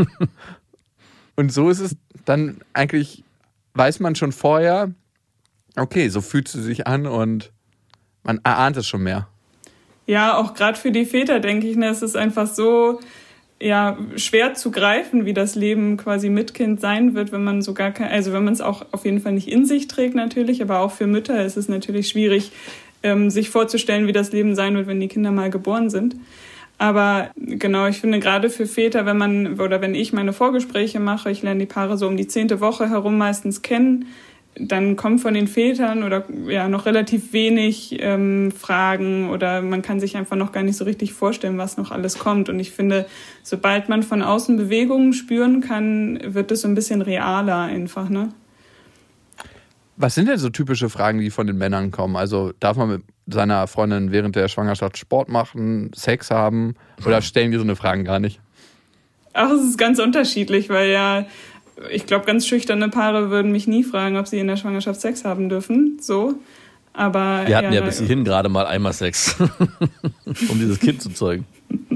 [SPEAKER 6] Und so ist es dann eigentlich, weiß man schon vorher, okay, so fühlt sie sich an und man erahnt es schon mehr.
[SPEAKER 7] Ja, auch gerade für die Väter, denke ich, ne, es ist einfach so schwer zu greifen, wie das Leben quasi mit Kind sein wird, wenn man so gar kein, also wenn man es auch auf jeden Fall nicht in sich trägt natürlich, aber auch für Mütter ist es natürlich schwierig, sich vorzustellen, wie das Leben sein wird, wenn die Kinder mal geboren sind. Aber genau, ich finde gerade für Väter, wenn ich meine Vorgespräche mache, ich lerne die Paare so um die 10. Woche herum meistens kennen, dann kommt von den Vätern oder noch relativ wenig Fragen oder man kann sich einfach noch gar nicht so richtig vorstellen, was noch alles kommt. Und ich finde, sobald man von außen Bewegungen spüren kann, wird es so ein bisschen realer einfach, ne?
[SPEAKER 6] Was sind denn so typische Fragen, die von den Männern kommen? Also darf man mit seiner Freundin während der Schwangerschaft Sport machen, Sex haben oder stellen die so eine Fragen gar nicht?
[SPEAKER 7] Ach, es ist ganz unterschiedlich, weil ja, ich glaube, ganz schüchterne Paare würden mich nie fragen, ob sie in der Schwangerschaft Sex haben dürfen. So. Aber
[SPEAKER 5] wir hatten ja bis hierhin gerade mal einmal Sex, um dieses Kind zu zeugen.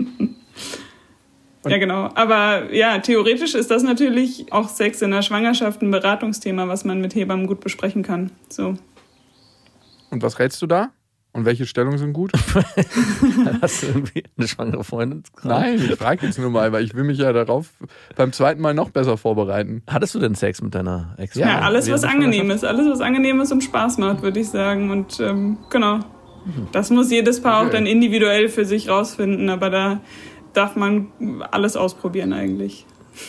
[SPEAKER 7] Ja, genau. Aber ja, theoretisch ist das natürlich auch Sex in der Schwangerschaft ein Beratungsthema, was man mit Hebammen gut besprechen kann. So.
[SPEAKER 6] Und was rätst du da? Und welche Stellungen sind gut?
[SPEAKER 5] Hast du irgendwie eine schwangere Freundin?
[SPEAKER 6] Nein, ich frage jetzt nur mal, weil ich will mich ja darauf beim zweiten Mal noch besser vorbereiten.
[SPEAKER 5] Hattest du denn Sex mit deiner Ex?
[SPEAKER 7] Ja, alles was angenehm ist. Alles, was angenehm ist und Spaß macht, würde ich sagen. Und genau, das muss jedes Paar auch dann individuell für sich rausfinden. Aber da darf man alles ausprobieren eigentlich.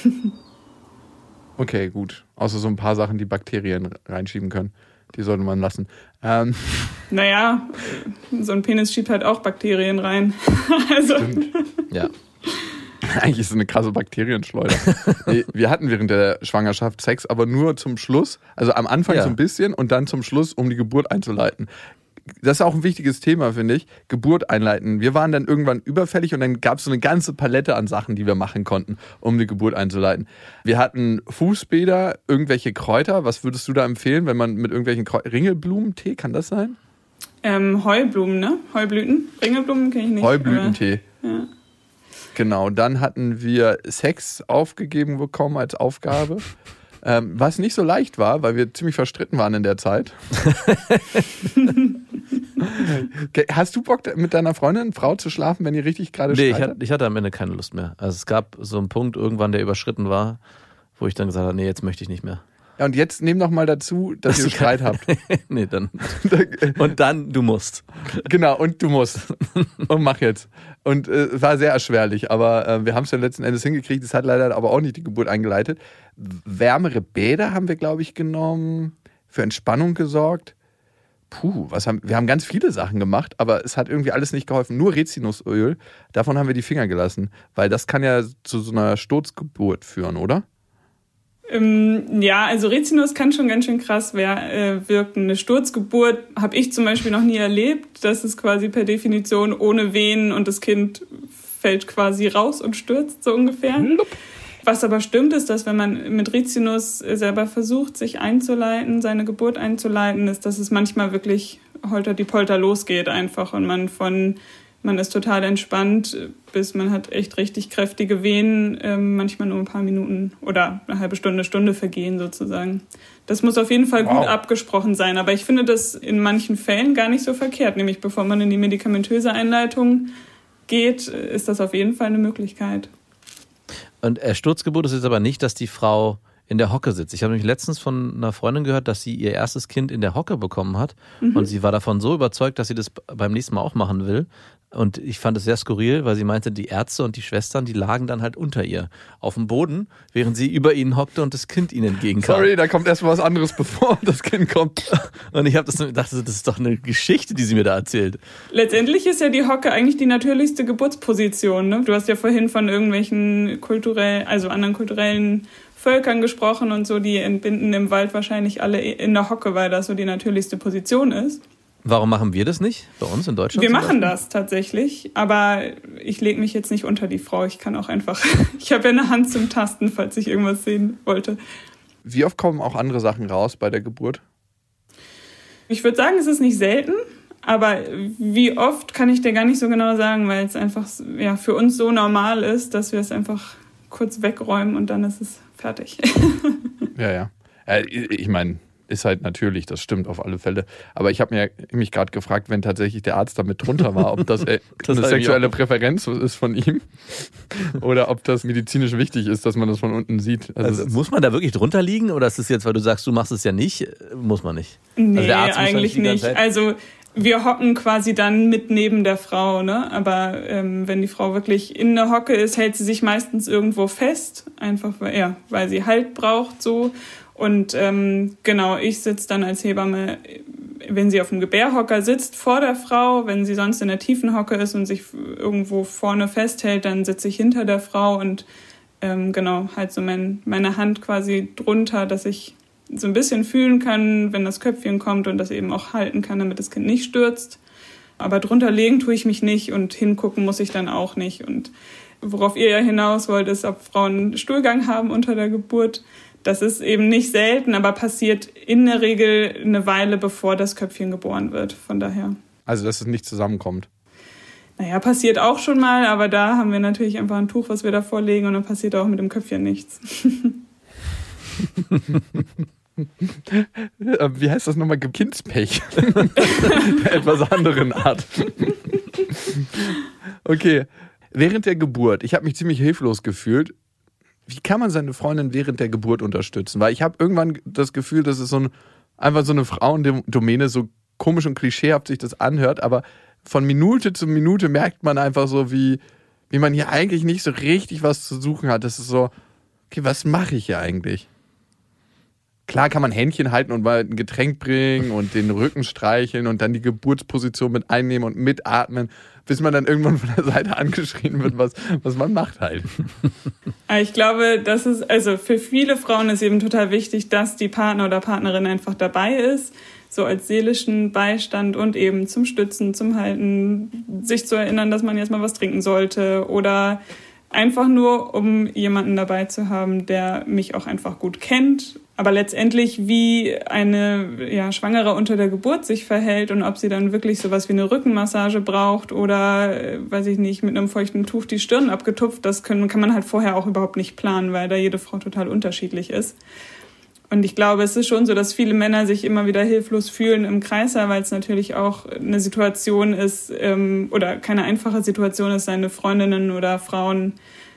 [SPEAKER 6] Okay, gut. Außer so ein paar Sachen, die Bakterien reinschieben können. Die sollte man lassen.
[SPEAKER 7] Naja, so ein Penis schiebt halt auch Bakterien rein. Also.
[SPEAKER 6] Stimmt.
[SPEAKER 5] Ja.
[SPEAKER 6] Eigentlich ist es eine krasse Bakterienschleuder. Nee, wir hatten während der Schwangerschaft Sex, aber nur zum Schluss. Also am Anfang so ein bisschen und dann zum Schluss, um die Geburt einzuleiten. Das ist auch ein wichtiges Thema, finde ich. Geburt einleiten. Wir waren dann irgendwann überfällig und dann gab es so eine ganze Palette an Sachen, die wir machen konnten, um die Geburt einzuleiten. Wir hatten Fußbäder, irgendwelche Kräuter. Was würdest du da empfehlen, wenn man mit irgendwelchen Ringelblumentee, kann das sein?
[SPEAKER 7] Heublumen, ne? Heubblüten. Ringelblumen kenne ich nicht.
[SPEAKER 6] Heubblütentee.
[SPEAKER 7] Ja.
[SPEAKER 6] Genau, dann hatten wir Sex aufgegeben bekommen als Aufgabe. Was nicht so leicht war, weil wir ziemlich verstritten waren in der Zeit. Hast du Bock, mit deiner Freundin, Frau zu schlafen, wenn ihr richtig gerade streitet?
[SPEAKER 5] Nee, ich hatte am Ende keine Lust mehr. Also es gab so einen Punkt irgendwann, der überschritten war, wo ich dann gesagt habe, nee, jetzt möchte ich nicht mehr.
[SPEAKER 6] Ja, und jetzt nehm noch mal dazu, dass ihr Streit habt.
[SPEAKER 5] Nee, dann. Und dann, du musst.
[SPEAKER 6] Genau, und du musst. Und mach jetzt. Und war sehr erschwerlich, aber wir haben es ja letzten Endes hingekriegt. Es hat leider aber auch nicht die Geburt eingeleitet. Wärmere Bäder haben wir, glaube ich, genommen. Für Entspannung gesorgt. Wir haben ganz viele Sachen gemacht, aber es hat irgendwie alles nicht geholfen. Nur Rizinusöl, davon haben wir die Finger gelassen. Weil das kann ja zu so einer Sturzgeburt führen, oder?
[SPEAKER 7] Ja, also Rizinus kann schon ganz schön krass wirken. Eine Sturzgeburt habe ich zum Beispiel noch nie erlebt. Das ist quasi per Definition ohne Wehen und das Kind fällt quasi raus und stürzt, so ungefähr. Lupp. Was aber stimmt, ist, dass wenn man mit Rizinus selber versucht, sich einzuleiten, seine Geburt einzuleiten, ist, dass es manchmal wirklich holter-die-Polter losgeht einfach und man ist total entspannt, bis man hat echt richtig kräftige Wehen, manchmal nur ein paar Minuten oder eine halbe Stunde vergehen sozusagen. Das muss auf jeden Fall gut abgesprochen sein, aber ich finde das in manchen Fällen gar nicht so verkehrt, nämlich bevor man in die medikamentöse Einleitung geht, ist das auf jeden Fall eine Möglichkeit.
[SPEAKER 5] Und Sturzgeburt ist jetzt aber nicht, dass die Frau in der Hocke sitzt. Ich habe nämlich letztens von einer Freundin gehört, dass sie ihr erstes Kind in der Hocke bekommen hat und sie war davon so überzeugt, dass sie das beim nächsten Mal auch machen will. Und ich fand es sehr skurril, weil sie meinte, die Ärzte und die Schwestern, die lagen dann halt unter ihr auf dem Boden, während sie über ihnen hockte und das Kind ihnen entgegenkam.
[SPEAKER 6] Sorry, da kommt erstmal was anderes, bevor das Kind kommt.
[SPEAKER 5] Und ich dachte, das ist doch eine Geschichte, die sie mir da erzählt.
[SPEAKER 7] Letztendlich ist ja die Hocke eigentlich die natürlichste Geburtsposition. Ne? Du hast ja vorhin von irgendwelchen anderen kulturellen Völkern gesprochen und so, die entbinden im Wald wahrscheinlich alle in der Hocke, weil das so die natürlichste Position ist.
[SPEAKER 5] Warum machen wir das nicht bei uns in Deutschland?
[SPEAKER 7] Wir machen das tatsächlich, aber ich lege mich jetzt nicht unter die Frau. Ich kann auch einfach, ich habe ja eine Hand zum Tasten, falls ich irgendwas sehen wollte.
[SPEAKER 6] Wie oft kommen auch andere Sachen raus bei der Geburt?
[SPEAKER 7] Ich würde sagen, es ist nicht selten, aber wie oft kann ich dir gar nicht so genau sagen, weil es einfach für uns so normal ist, dass wir es einfach kurz wegräumen und dann ist es fertig.
[SPEAKER 6] Ja. Ich meine, ist halt natürlich, das stimmt auf alle Fälle. Aber ich habe mich gerade gefragt, wenn tatsächlich der Arzt damit drunter war, ob das eine sexuelle Präferenz ist von ihm oder ob das medizinisch wichtig ist, dass man das von unten sieht.
[SPEAKER 5] Also muss man da wirklich drunter liegen oder ist es jetzt, weil du sagst, du machst es ja nicht, muss man nicht?
[SPEAKER 7] Nee,
[SPEAKER 5] also der Arzt
[SPEAKER 7] eigentlich nicht. Also wir hocken quasi dann mit neben der Frau, ne? Aber wenn die Frau wirklich in der Hocke ist, hält sie sich meistens irgendwo fest, einfach weil sie Halt braucht so. Und ich sitze dann als Hebamme, wenn sie auf dem Gebärhocker sitzt, vor der Frau. Wenn sie sonst in der tiefen Hocke ist und sich irgendwo vorne festhält, dann sitze ich hinter der Frau und halt so meine Hand quasi drunter, dass ich so ein bisschen fühlen kann, wenn das Köpfchen kommt und das eben auch halten kann, damit das Kind nicht stürzt. Aber drunter legen tue ich mich nicht und hingucken muss ich dann auch nicht. Und worauf ihr ja hinaus wollt, ist, ob Frauen Stuhlgang haben unter der Geburt. Das ist eben nicht selten, aber passiert in der Regel eine Weile, bevor das Köpfchen geboren wird. Von daher.
[SPEAKER 6] Also, dass es nicht zusammenkommt.
[SPEAKER 7] Naja, passiert auch schon mal, aber da haben wir natürlich einfach ein Tuch, was wir davor legen und dann passiert auch mit dem Köpfchen nichts.
[SPEAKER 6] Wie heißt das nochmal? Kindspech. Etwas anderen Art. Okay. Während der Geburt, ich habe mich ziemlich hilflos gefühlt. Wie kann man seine Freundin während der Geburt unterstützen? Weil ich habe irgendwann das Gefühl, dass es einfach so eine Frauendomäne, so komisch und klischeehaft sich das anhört, aber von Minute zu Minute merkt man einfach so, wie man hier eigentlich nicht so richtig was zu suchen hat. Das ist so, okay, was mache ich hier eigentlich? Klar kann man Händchen halten und mal ein Getränk bringen und den Rücken streicheln und dann die Geburtsposition mit einnehmen und mitatmen, bis man dann irgendwann von der Seite angeschrien wird, was man macht halt.
[SPEAKER 7] Ich glaube, das ist, also für viele Frauen ist eben total wichtig, dass die Partner oder Partnerin einfach dabei ist, so als seelischen Beistand und eben zum Stützen, zum Halten, sich zu erinnern, dass man jetzt mal was trinken sollte oder einfach nur, um jemanden dabei zu haben, der mich auch einfach gut kennt. Aber letztendlich, wie eine Schwangere unter der Geburt sich verhält und ob sie dann wirklich sowas wie eine Rückenmassage braucht oder, weiß ich nicht, mit einem feuchten Tuch die Stirn abgetupft, das kann man halt vorher auch überhaupt nicht planen, weil da jede Frau total unterschiedlich ist. Und ich glaube, es ist schon so, dass viele Männer sich immer wieder hilflos fühlen im Kreißsaal, weil es natürlich auch eine Situation ist oder keine einfache Situation ist, seine Freundinnen oder Frauen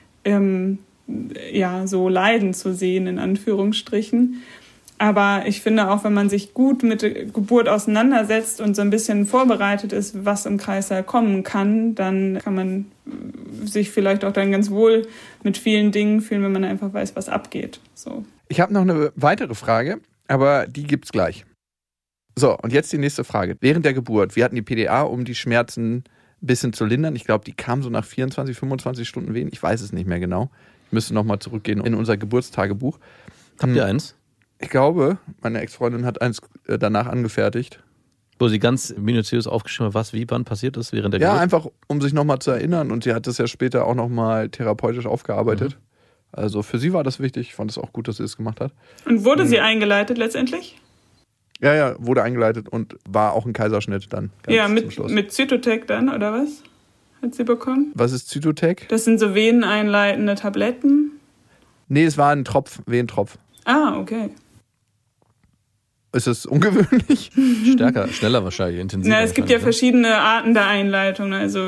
[SPEAKER 7] so leiden zu sehen, in Anführungsstrichen. Aber ich finde auch, wenn man sich gut mit der Geburt auseinandersetzt und so ein bisschen vorbereitet ist, was im Kreißsaal kommen kann, dann kann man sich vielleicht auch dann ganz wohl mit vielen Dingen fühlen, wenn man einfach weiß, was abgeht. So.
[SPEAKER 6] Ich habe noch eine weitere Frage, aber die gibt's gleich. So, und jetzt die nächste Frage. Während der Geburt, wir hatten die PDA, um die Schmerzen ein bisschen zu lindern. Ich glaube, die kam so nach 24, 25 Stunden Wehen. Ich weiß es nicht mehr genau. Ich müsste nochmal zurückgehen in unser Geburtstagebuch.
[SPEAKER 5] Habt ihr eins?
[SPEAKER 6] Ich glaube, meine Ex-Freundin hat eins danach angefertigt.
[SPEAKER 5] Wo sie ganz minutiös aufgeschrieben hat, was, wie, wann passiert ist während der Geburt?
[SPEAKER 6] Ja, einfach, um sich nochmal zu erinnern. Und sie hat das ja später auch nochmal therapeutisch aufgearbeitet. Also für sie war das wichtig. Ich fand es auch gut, dass sie es gemacht hat.
[SPEAKER 7] Und wurde sie eingeleitet letztendlich?
[SPEAKER 6] Ja, wurde eingeleitet und war auch ein Kaiserschnitt dann.
[SPEAKER 7] Ja, mit Zytotec dann, oder was? Hat sie bekommen?
[SPEAKER 6] Was ist Zytotec?
[SPEAKER 7] Das sind so veneneinleitende Tabletten.
[SPEAKER 6] Nee, es war ein Wehentropf.
[SPEAKER 7] Ah, okay.
[SPEAKER 6] Ist das ungewöhnlich?
[SPEAKER 5] Stärker, schneller wahrscheinlich, intensiver.
[SPEAKER 7] Es gibt ja verschiedene Arten der Einleitung. Also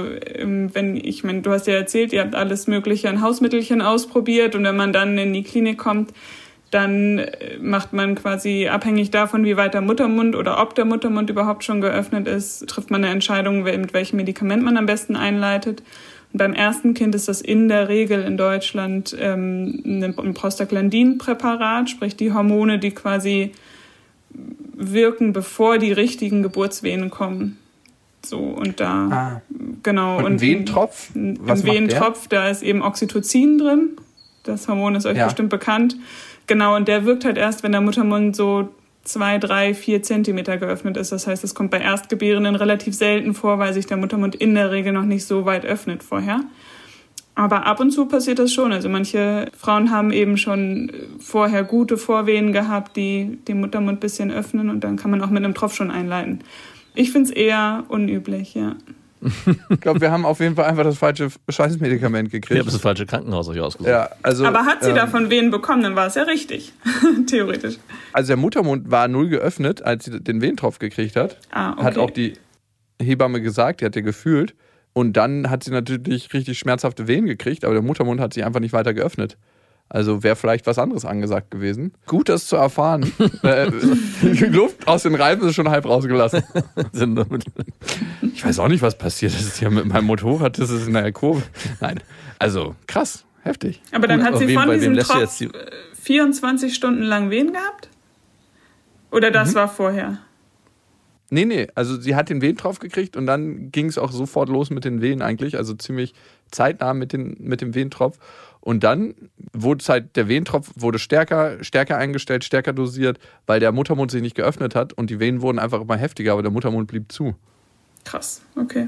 [SPEAKER 7] du hast ja erzählt, ihr habt alles Mögliche an Hausmittelchen ausprobiert und wenn man dann in die Klinik kommt, dann macht man quasi abhängig davon, wie weit der Muttermund oder ob der Muttermund überhaupt schon geöffnet ist, trifft man eine Entscheidung, mit welchem Medikament man am besten einleitet. Und beim ersten Kind ist das in der Regel in Deutschland ein Prostaglandin-Präparat, sprich die Hormone, die quasi wirken, bevor die richtigen Geburtswehen kommen. So, und da, genau.
[SPEAKER 6] Und ein Wehentropf? Was
[SPEAKER 7] im Wehentropf, da ist eben Oxytocin drin. Das Hormon ist euch bestimmt bekannt. Genau, und der wirkt halt erst, wenn der Muttermund so 2, 3, 4 Zentimeter geöffnet ist. Das heißt, es kommt bei Erstgebärenden relativ selten vor, weil sich der Muttermund in der Regel noch nicht so weit öffnet vorher. Aber ab und zu passiert das schon. Also manche Frauen haben eben schon vorher gute Vorwehen gehabt, die den Muttermund ein bisschen öffnen und dann kann man auch mit einem Tropf schon einleiten. Ich finde es eher unüblich, ja.
[SPEAKER 6] Ich glaube, wir haben auf jeden Fall einfach das falsche Scheißmedikament gekriegt.
[SPEAKER 5] Ihr habt das falsche Krankenhaus euch ausgesucht.
[SPEAKER 6] Ja, also,
[SPEAKER 7] aber hat sie davon Wehen bekommen, dann war es ja richtig, theoretisch.
[SPEAKER 6] Also der Muttermund war 0 geöffnet, als sie den Wehentropf gekriegt hat.
[SPEAKER 7] Okay.
[SPEAKER 6] Hat auch die Hebamme gesagt, die hat ja gefühlt. Und dann hat sie natürlich richtig schmerzhafte Wehen gekriegt, aber der Muttermund hat sich einfach nicht weiter geöffnet. Also wäre vielleicht was anderes angesagt gewesen. Gut, das zu erfahren. Die Luft aus den Reifen ist schon halb rausgelassen. Ich weiß auch nicht, was passiert ist hier mit meinem Motorrad. Das ist in der Kurve. Nein, also krass, heftig.
[SPEAKER 7] Aber dann hat sie von diesem Tropf 24 Stunden lang Wehen gehabt? Oder das war vorher?
[SPEAKER 6] Nee, also sie hat den Wehentropf gekriegt und dann ging es auch sofort los mit den Wehen eigentlich, also ziemlich zeitnah mit dem Wehentropf. Und dann wurde halt der Wehentropf wurde stärker eingestellt, stärker dosiert, weil der Muttermund sich nicht geöffnet hat und die Venen wurden einfach immer heftiger, aber der Muttermund blieb zu.
[SPEAKER 7] Krass, okay.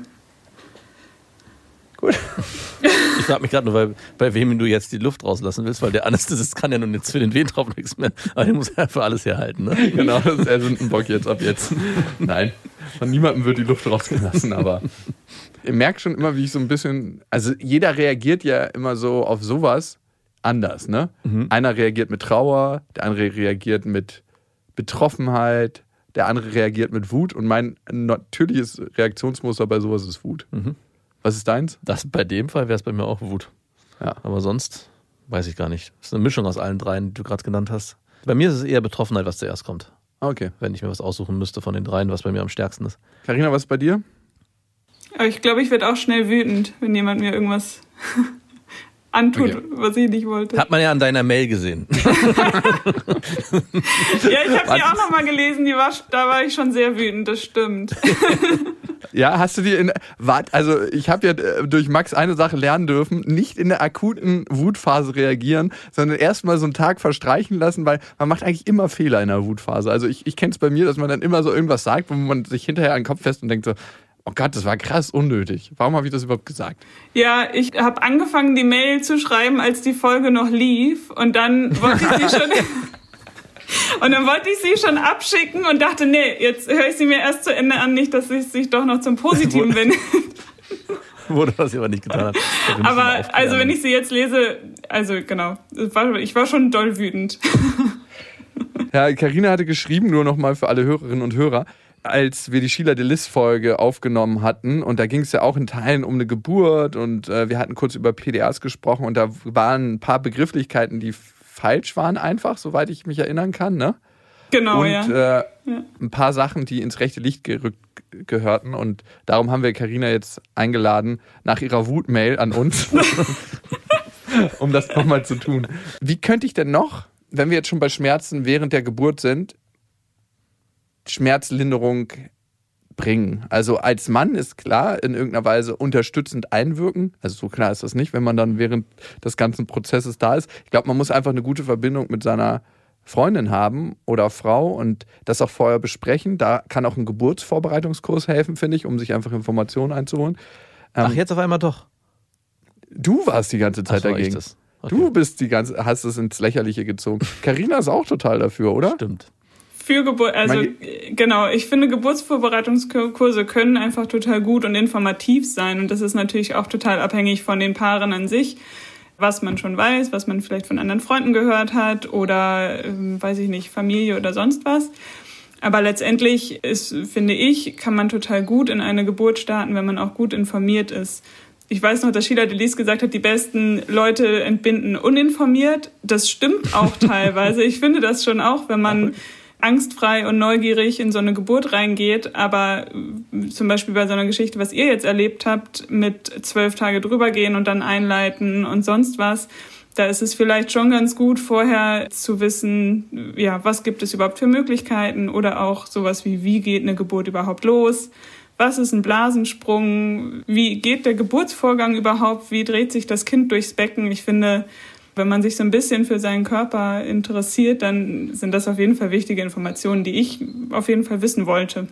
[SPEAKER 6] Gut.
[SPEAKER 5] Ich frage mich gerade nur, bei wem du jetzt die Luft rauslassen willst, weil der Anästhesist kann ja nun jetzt für den Wehentropf nichts mehr, aber der muss ja für alles herhalten. Ne?
[SPEAKER 6] Genau, das ist der Sündenbock jetzt ab jetzt. Nein, von niemandem wird die Luft rausgelassen, aber ihr merkt schon immer, wie ich so ein bisschen, also jeder reagiert ja immer so auf sowas anders, ne? Einer reagiert mit Trauer, der andere reagiert mit Betroffenheit, der andere reagiert mit Wut und mein natürliches Reaktionsmuster bei sowas ist Wut. Was ist deins?
[SPEAKER 5] Bei dem Fall wäre es bei mir auch Wut.
[SPEAKER 6] Ja.
[SPEAKER 5] Aber sonst weiß ich gar nicht. Das ist eine Mischung aus allen dreien, die du gerade genannt hast. Bei mir ist es eher Betroffenheit, was zuerst kommt.
[SPEAKER 6] Okay.
[SPEAKER 5] Wenn ich mir was aussuchen müsste von den dreien, was bei mir am stärksten ist.
[SPEAKER 6] Carina, was ist bei dir?
[SPEAKER 7] Aber ich glaube, ich werde auch schnell wütend, wenn jemand mir irgendwas antut, was ich nicht wollte.
[SPEAKER 5] Hat man ja an deiner Mail gesehen.
[SPEAKER 7] Ja, ich habe die auch nochmal gelesen, da war ich schon sehr wütend, das stimmt.
[SPEAKER 6] Ja, hast du dir also ich habe ja durch Max eine Sache lernen dürfen, nicht in der akuten Wutphase reagieren, sondern erstmal so einen Tag verstreichen lassen, weil man macht eigentlich immer Fehler in der Wutphase. Also ich kenne es bei mir, dass man dann immer so irgendwas sagt, wo man sich hinterher an den Kopf fest und denkt so, oh Gott, das war krass unnötig. Warum habe ich das überhaupt gesagt?
[SPEAKER 7] Ja, ich habe angefangen, die Mail zu schreiben, als die Folge noch lief und dann wollte ich sie schon... Und dann wollte ich sie schon abschicken und dachte, nee, jetzt höre ich sie mir erst zu Ende an, nicht, dass es sich doch noch zum Positiven wendet.
[SPEAKER 5] Wurde das aber nicht getan hat.
[SPEAKER 7] Aber also wenn ich sie jetzt lese, also genau, ich war schon doll wütend.
[SPEAKER 6] Ja, Carina hatte geschrieben, nur nochmal für alle Hörerinnen und Hörer, als wir die Sheila Delis-Folge aufgenommen hatten und da ging es ja auch in Teilen um eine Geburt und wir hatten kurz über PDAs gesprochen und da waren ein paar Begrifflichkeiten, die falsch waren einfach, soweit ich mich erinnern kann, ne?
[SPEAKER 7] Genau,
[SPEAKER 6] und,
[SPEAKER 7] ja.
[SPEAKER 6] Ein paar Sachen, die ins rechte Licht gerückt gehörten und darum haben wir Carina jetzt eingeladen, nach ihrer Wutmail an uns, um das nochmal zu tun. Wie könnte ich denn noch, wenn wir jetzt schon bei Schmerzen während der Geburt sind, Schmerzlinderung bringen? Also als Mann ist klar, in irgendeiner Weise unterstützend einwirken. Also so klar ist das nicht, wenn man dann während des ganzen Prozesses da ist. Ich glaube, man muss einfach eine gute Verbindung mit seiner Freundin haben oder Frau und das auch vorher besprechen. Da kann auch ein Geburtsvorbereitungskurs helfen, finde ich, um sich einfach Informationen einzuholen.
[SPEAKER 5] Ach, jetzt auf einmal doch.
[SPEAKER 6] Du warst die ganze Zeit dagegen.
[SPEAKER 5] Okay.
[SPEAKER 6] Du bist hast es ins Lächerliche gezogen. Carina ist auch total dafür, oder?
[SPEAKER 5] Stimmt.
[SPEAKER 7] Für Geburt, also genau, ich finde Geburtsvorbereitungskurse können einfach total gut und informativ sein und das ist natürlich auch total abhängig von den Paaren an sich, was man schon weiß, was man vielleicht von anderen Freunden gehört hat oder, weiß ich nicht, Familie oder sonst was. Aber letztendlich finde ich, kann man total gut in eine Geburt starten, wenn man auch gut informiert ist. Ich weiß noch, dass Sheila Delis gesagt hat, die besten Leute entbinden uninformiert. Das stimmt auch teilweise. Ich finde das schon auch, wenn man angstfrei und neugierig in so eine Geburt reingeht, aber zum Beispiel bei so einer Geschichte, was ihr jetzt erlebt habt, mit 12 Tage drüber gehen und dann einleiten und sonst was, da ist es vielleicht schon ganz gut, vorher zu wissen, ja, was gibt es überhaupt für Möglichkeiten oder auch sowas wie geht eine Geburt überhaupt los? Was ist ein Blasensprung? Wie geht der Geburtsvorgang überhaupt? Wie dreht sich das Kind durchs Becken? Ich finde, wenn man sich so ein bisschen für seinen Körper interessiert, dann sind das auf jeden Fall wichtige Informationen, die ich auf jeden Fall wissen wollte.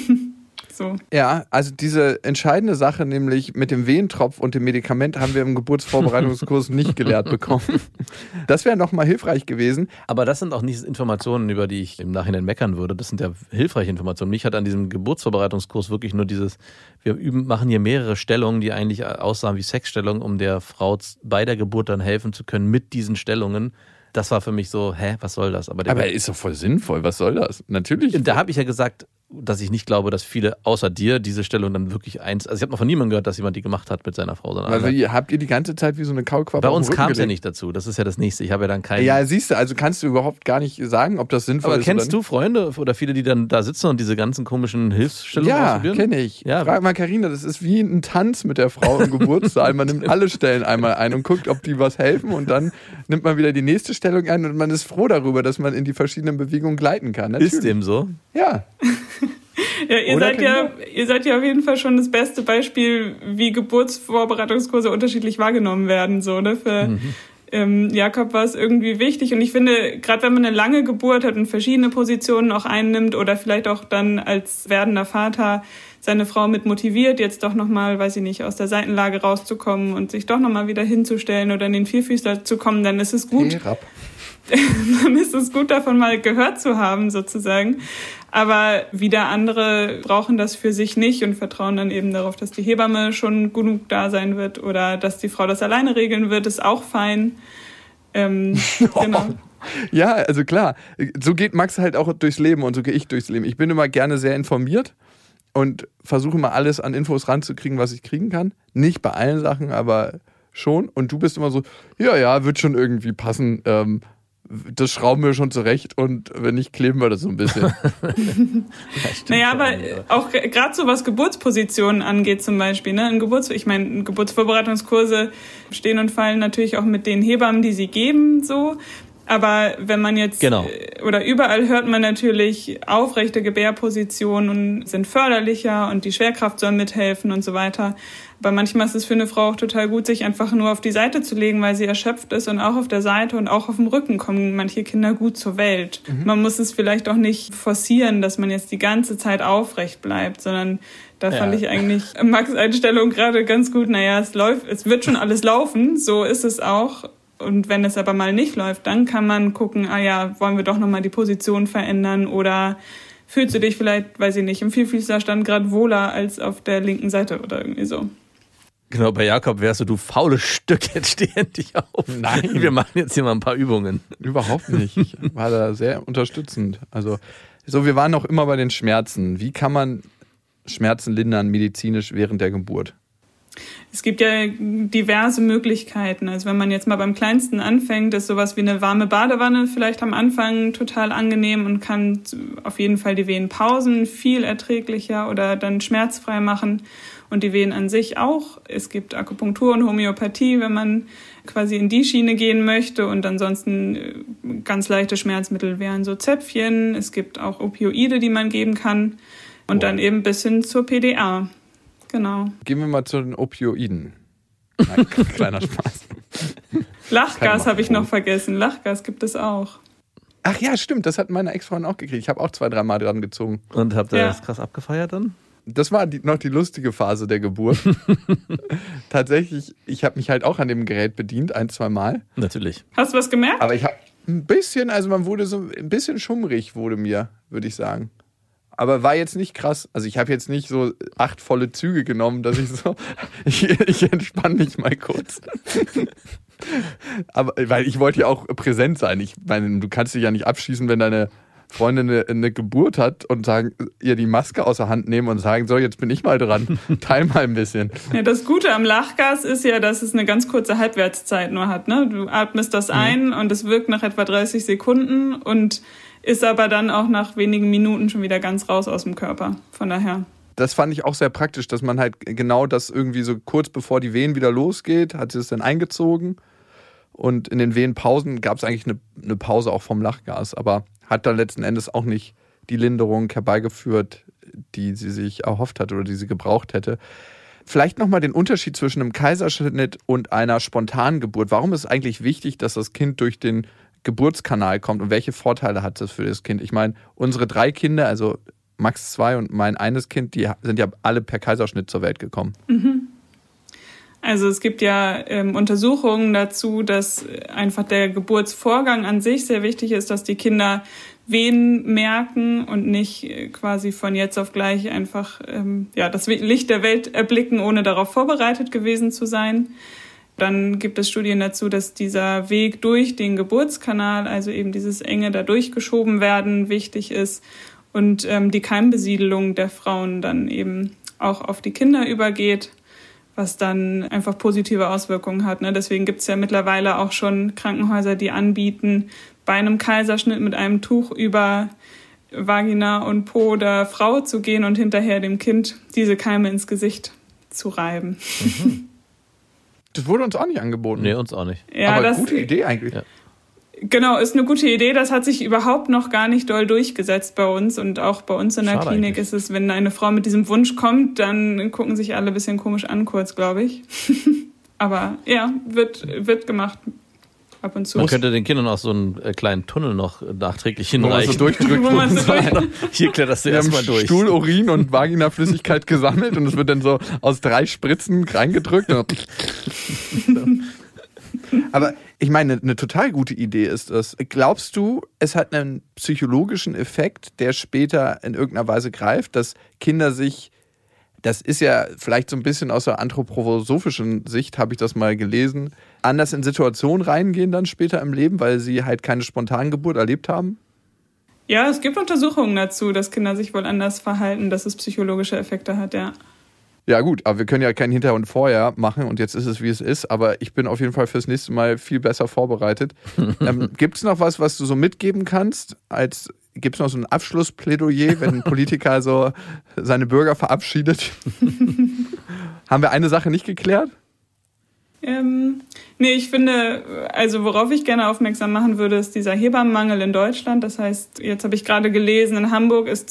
[SPEAKER 7] So.
[SPEAKER 6] Ja, also diese entscheidende Sache, nämlich mit dem Wehentropf und dem Medikament, haben wir im Geburtsvorbereitungskurs nicht gelehrt bekommen. Das wäre nochmal hilfreich gewesen.
[SPEAKER 5] Aber das sind auch nicht Informationen, über die ich im Nachhinein meckern würde. Das sind ja hilfreiche Informationen. Mich hat an diesem Geburtsvorbereitungskurs wirklich nur machen hier mehrere Stellungen, die eigentlich aussahen wie Sexstellungen, um der Frau bei der Geburt dann helfen zu können mit diesen Stellungen. Das war für mich so, was soll das? Aber
[SPEAKER 6] ist doch voll sinnvoll, was soll das? Natürlich.
[SPEAKER 5] Da habe ich ja gesagt, dass ich nicht glaube, dass viele außer dir diese Stellung dann wirklich also ich habe noch von niemandem gehört, dass jemand die gemacht hat mit seiner Frau.
[SPEAKER 6] Also habt ihr die ganze Zeit wie so eine Kaulquappe
[SPEAKER 5] bei uns kam es ja nicht dazu, das ist ja das Nächste. Ich habe ja dann keinen...
[SPEAKER 6] Ja, siehst du, also kannst du überhaupt gar nicht sagen, ob das sinnvoll ist.
[SPEAKER 5] Aber kennst du Freunde oder viele, die dann da sitzen und diese ganzen komischen Hilfsstellungen ausprobieren?
[SPEAKER 6] Ja, kenne ich. Ja. Frag mal Carina, das ist wie ein Tanz mit der Frau im Geburtssaal. Man nimmt alle Stellen einmal ein und guckt, ob die was helfen und dann nimmt man wieder die nächste Stellung ein und man ist froh darüber, dass man in die verschiedenen Bewegungen gleiten kann. Natürlich.
[SPEAKER 5] Ist dem so?
[SPEAKER 6] Ja.
[SPEAKER 7] Ja, ihr seid ja auf jeden Fall schon das beste Beispiel, wie Geburtsvorbereitungskurse unterschiedlich wahrgenommen werden. So, ne? Jakob war es irgendwie wichtig. Und ich finde, gerade wenn man eine lange Geburt hat und verschiedene Positionen auch einnimmt oder vielleicht auch dann als werdender Vater seine Frau mit motiviert, jetzt doch nochmal, weiß ich nicht, aus der Seitenlage rauszukommen und sich doch nochmal wieder hinzustellen oder in den Vierfüßler zu kommen, dann ist es gut. Dann ist es gut, davon mal gehört zu haben, sozusagen. Aber wieder andere brauchen das für sich nicht und vertrauen dann eben darauf, dass die Hebamme schon genug da sein wird oder dass die Frau das alleine regeln wird, ist auch fein. Genau.
[SPEAKER 6] Ja, also klar. So geht Max halt auch durchs Leben und so gehe ich durchs Leben. Ich bin immer gerne sehr informiert und versuche mal alles an Infos ranzukriegen, was ich kriegen kann. Nicht bei allen Sachen, aber schon. Und du bist immer so, ja, wird schon irgendwie passen. Das schrauben wir schon zurecht und wenn nicht, kleben wir das so ein bisschen.
[SPEAKER 7] Naja, aber auch gerade so was Geburtspositionen angeht zum Beispiel. Ne? Geburtsvorbereitungskurse stehen und fallen natürlich auch mit den Hebammen, die sie geben, so. Aber wenn man jetzt, oder überall hört man natürlich, aufrechte Gebärpositionen sind förderlicher und die Schwerkraft soll mithelfen und so weiter. Aber manchmal ist es für eine Frau auch total gut, sich einfach nur auf die Seite zu legen, weil sie erschöpft ist und auch auf der Seite und auch auf dem Rücken kommen manche Kinder gut zur Welt. Man muss es vielleicht auch nicht forcieren, dass man jetzt die ganze Zeit aufrecht bleibt, sondern da fand ich eigentlich Max' Einstellung gerade ganz gut. Naja, es wird schon alles laufen, so ist es auch. Und wenn es aber mal nicht läuft, dann kann man gucken, wollen wir doch nochmal die Position verändern oder fühlst du dich vielleicht, weiß ich nicht, im Vierfüßlerstand gerade wohler als auf der linken Seite oder irgendwie so.
[SPEAKER 5] Genau, bei Jakob wärst du faule Stück, jetzt steh endlich auf.
[SPEAKER 6] Nein.
[SPEAKER 5] Wir machen jetzt hier mal ein paar Übungen.
[SPEAKER 6] Überhaupt nicht. Ich war da sehr unterstützend. Also, wir waren noch immer bei den Schmerzen. Wie kann man Schmerzen lindern medizinisch während der Geburt?
[SPEAKER 7] Es gibt ja diverse Möglichkeiten. Also wenn man jetzt mal beim Kleinsten anfängt, ist sowas wie eine warme Badewanne vielleicht am Anfang total angenehm und kann auf jeden Fall die Wehen pausen, viel erträglicher oder dann schmerzfrei machen und die Wehen an sich auch. Es gibt Akupunktur und Homöopathie, wenn man quasi in die Schiene gehen möchte und ansonsten ganz leichte Schmerzmittel wären so Zäpfchen. Es gibt auch Opioide, die man geben kann und dann eben bis hin zur PDA. Genau.
[SPEAKER 6] Gehen wir mal zu den Opioiden. Nein, kleiner Spaß.
[SPEAKER 7] Lachgas habe ich noch vergessen. Lachgas gibt es auch.
[SPEAKER 6] Ach ja, stimmt. Das hat meine Ex-Freundin auch gekriegt. Ich habe auch 2-3 Mal dran gezogen.
[SPEAKER 5] Und habt ihr das krass abgefeiert dann?
[SPEAKER 6] Das war noch die lustige Phase der Geburt. Tatsächlich, ich habe mich halt auch an dem Gerät bedient, 1-2 Mal.
[SPEAKER 5] Natürlich.
[SPEAKER 7] Hast du was gemerkt?
[SPEAKER 6] Aber ich habe ein bisschen, also man wurde so ein bisschen schummrig, wurde mir, würde ich sagen. Aber war jetzt nicht krass. Also ich habe jetzt nicht so 8 volle Züge genommen, dass ich so, ich entspanne mich mal kurz. Aber weil ich wollte ja auch präsent sein. Ich meine, du kannst dich ja nicht abschießen, wenn deine Freundin eine Geburt hat und ihr die Maske aus der Hand nehmen und sagen, so, jetzt bin ich mal dran. Teil mal ein bisschen.
[SPEAKER 7] Ja, das Gute am Lachgas ist ja, dass es eine ganz kurze Halbwertszeit nur hat. Ne? Du atmest das ein und es wirkt nach etwa 30 Sekunden und ist aber dann auch nach wenigen Minuten schon wieder ganz raus aus dem Körper. Von daher.
[SPEAKER 6] Das fand ich auch sehr praktisch, dass man halt genau das irgendwie so kurz bevor die Wehen wieder losgeht, hat sie es dann eingezogen. Und in den Wehenpausen gab es eigentlich eine Pause auch vom Lachgas, aber hat dann letzten Endes auch nicht die Linderung herbeigeführt, die sie sich erhofft hat oder die sie gebraucht hätte. Vielleicht nochmal den Unterschied zwischen einem Kaiserschnitt und einer spontanen Geburt. Warum ist es eigentlich wichtig, dass das Kind durch den Geburtskanal kommt und welche Vorteile hat das für das Kind? Ich meine, unsere 3 Kinder, also Max 2 und mein eines Kind, die sind ja alle per Kaiserschnitt zur Welt gekommen.
[SPEAKER 7] Also es gibt ja Untersuchungen dazu, dass einfach der Geburtsvorgang an sich sehr wichtig ist, dass die Kinder Wehen merken und nicht quasi von jetzt auf gleich einfach das Licht der Welt erblicken, ohne darauf vorbereitet gewesen zu sein. Dann gibt es Studien dazu, dass dieser Weg durch den Geburtskanal, also eben dieses enge da durchgeschoben werden, wichtig ist und die Keimbesiedelung der Frauen dann eben auch auf die Kinder übergeht, was dann einfach positive Auswirkungen hat. Ne? Deswegen gibt es ja mittlerweile auch schon Krankenhäuser, die anbieten, bei einem Kaiserschnitt mit einem Tuch über Vagina und Po der Frau zu gehen und hinterher dem Kind diese Keime ins Gesicht zu reiben.
[SPEAKER 6] Das wurde uns auch nicht angeboten.
[SPEAKER 5] Nee, uns auch nicht.
[SPEAKER 7] Ja,
[SPEAKER 6] aber gute Idee eigentlich.
[SPEAKER 5] Ja.
[SPEAKER 7] Genau, ist eine gute Idee. Das hat sich überhaupt noch gar nicht doll durchgesetzt bei uns. Und auch bei uns in der Klinik eigentlich. Ist es, wenn eine Frau mit diesem Wunsch kommt, dann gucken sich alle ein bisschen komisch an kurz, glaube ich. Aber ja, wird gemacht. ab und zu.
[SPEAKER 5] Man könnte den Kindern auch so einen kleinen Tunnel noch nachträglich hinreichen.
[SPEAKER 6] So durchdrückt.
[SPEAKER 5] Hier kletterst du erstmal durch.
[SPEAKER 6] Stuhl, Urin und Vaginaflüssigkeit gesammelt und es wird dann so aus 3 Spritzen reingedrückt. Aber ich meine, eine total gute Idee ist das. Glaubst du, es hat einen psychologischen Effekt, der später in irgendeiner Weise greift, dass Kinder sich, das ist ja vielleicht so ein bisschen aus der anthroposophischen Sicht, habe ich das mal gelesen, anders in Situationen reingehen dann später im Leben, weil sie halt keine Spontangeburt erlebt haben?
[SPEAKER 7] Ja, es gibt Untersuchungen dazu, dass Kinder sich wohl anders verhalten, dass es psychologische Effekte hat, ja.
[SPEAKER 6] Ja gut, aber wir können ja kein Hinter und Vorher machen und jetzt ist es, wie es ist. Aber ich bin auf jeden Fall fürs nächste Mal viel besser vorbereitet. Gibt es noch was du so mitgeben kannst? Gibt es noch so ein Abschlussplädoyer, wenn ein Politiker so seine Bürger verabschiedet? Haben wir eine Sache nicht geklärt?
[SPEAKER 7] Nee, ich finde, also worauf ich gerne aufmerksam machen würde, ist dieser Hebammenmangel in Deutschland. Das heißt, jetzt habe ich gerade gelesen, in Hamburg sind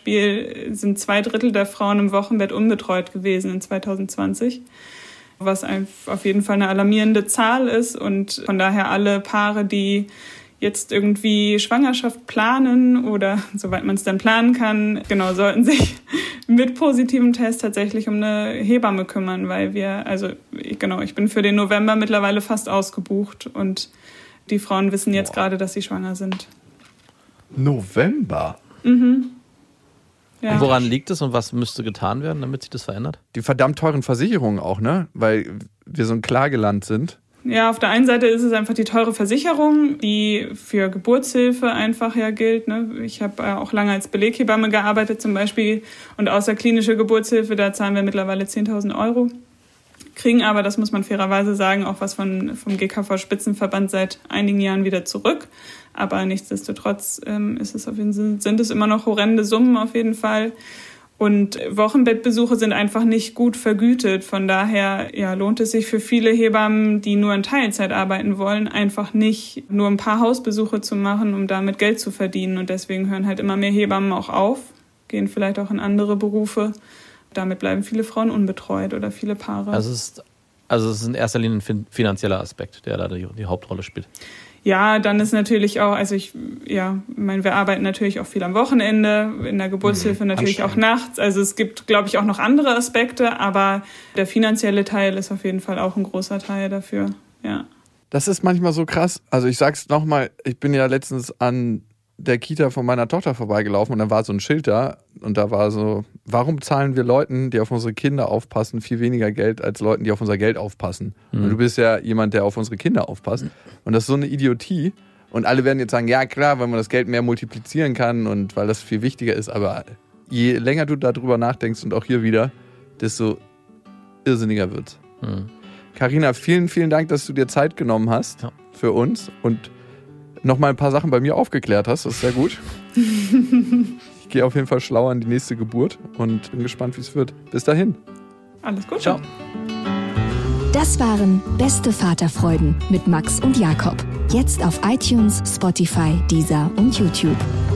[SPEAKER 7] 2/3 der Frauen im Wochenbett unbetreut gewesen in 2020. Was auf jeden Fall eine alarmierende Zahl ist und von daher alle Paare, die jetzt irgendwie Schwangerschaft planen oder soweit man es dann planen kann, genau, sollten sich mit positivem Test tatsächlich um eine Hebamme kümmern, weil ich bin für den November mittlerweile fast ausgebucht und die Frauen wissen jetzt gerade, dass sie schwanger sind.
[SPEAKER 6] November?
[SPEAKER 7] Mhm. Ja.
[SPEAKER 5] Und woran liegt es und was müsste getan werden, damit sich das verändert?
[SPEAKER 6] Die verdammt teuren Versicherungen auch, ne? Weil wir so ein Klageland sind.
[SPEAKER 7] Ja, auf der einen Seite ist es einfach die teure Versicherung, die für Geburtshilfe einfach ja gilt. Ne? Ich habe auch lange als Beleghebamme gearbeitet zum Beispiel und außerklinische Geburtshilfe, da zahlen wir mittlerweile 10.000 €. Kriegen aber, das muss man fairerweise sagen, auch was vom GKV-Spitzenverband seit einigen Jahren wieder zurück. Aber nichtsdestotrotz sind es immer noch horrende Summen auf jeden Fall. Und Wochenbettbesuche sind einfach nicht gut vergütet. Von daher lohnt es sich für viele Hebammen, die nur in Teilzeit arbeiten wollen, einfach nicht nur ein paar Hausbesuche zu machen, um damit Geld zu verdienen. Und deswegen hören halt immer mehr Hebammen auch auf, gehen vielleicht auch in andere Berufe. Damit bleiben viele Frauen unbetreut oder viele Paare.
[SPEAKER 5] Also es ist in erster Linie ein finanzieller Aspekt, der da die Hauptrolle spielt.
[SPEAKER 7] Ja, dann ist natürlich auch, wir arbeiten natürlich auch viel am Wochenende, in der Geburtshilfe natürlich auch nachts. Also es gibt, glaube ich, auch noch andere Aspekte, aber der finanzielle Teil ist auf jeden Fall auch ein großer Teil dafür, ja.
[SPEAKER 6] Das ist manchmal so krass. Also ich sag's nochmal, ich bin ja letztens an der Kita von meiner Tochter vorbeigelaufen und da war so ein Schild da und da war so, warum zahlen wir Leuten, die auf unsere Kinder aufpassen, viel weniger Geld als Leuten, die auf unser Geld aufpassen? Und du bist ja jemand, der auf unsere Kinder aufpasst. Und das ist so eine Idiotie. Und alle werden jetzt sagen, ja klar, weil man das Geld mehr multiplizieren kann und weil das viel wichtiger ist. Aber je länger du darüber nachdenkst und auch hier wieder, desto irrsinniger wird's. Carina, vielen, vielen Dank, dass du dir Zeit genommen hast für uns und nochmal ein paar Sachen bei mir aufgeklärt hast. Das ist sehr gut. Ich gehe auf jeden Fall schlauer an die nächste Geburt und bin gespannt, wie es wird. Bis dahin.
[SPEAKER 7] Alles gut.
[SPEAKER 5] Ciao.
[SPEAKER 2] Das waren Beste Vaterfreuden mit Max und Jakob. Jetzt auf iTunes, Spotify, Deezer und YouTube.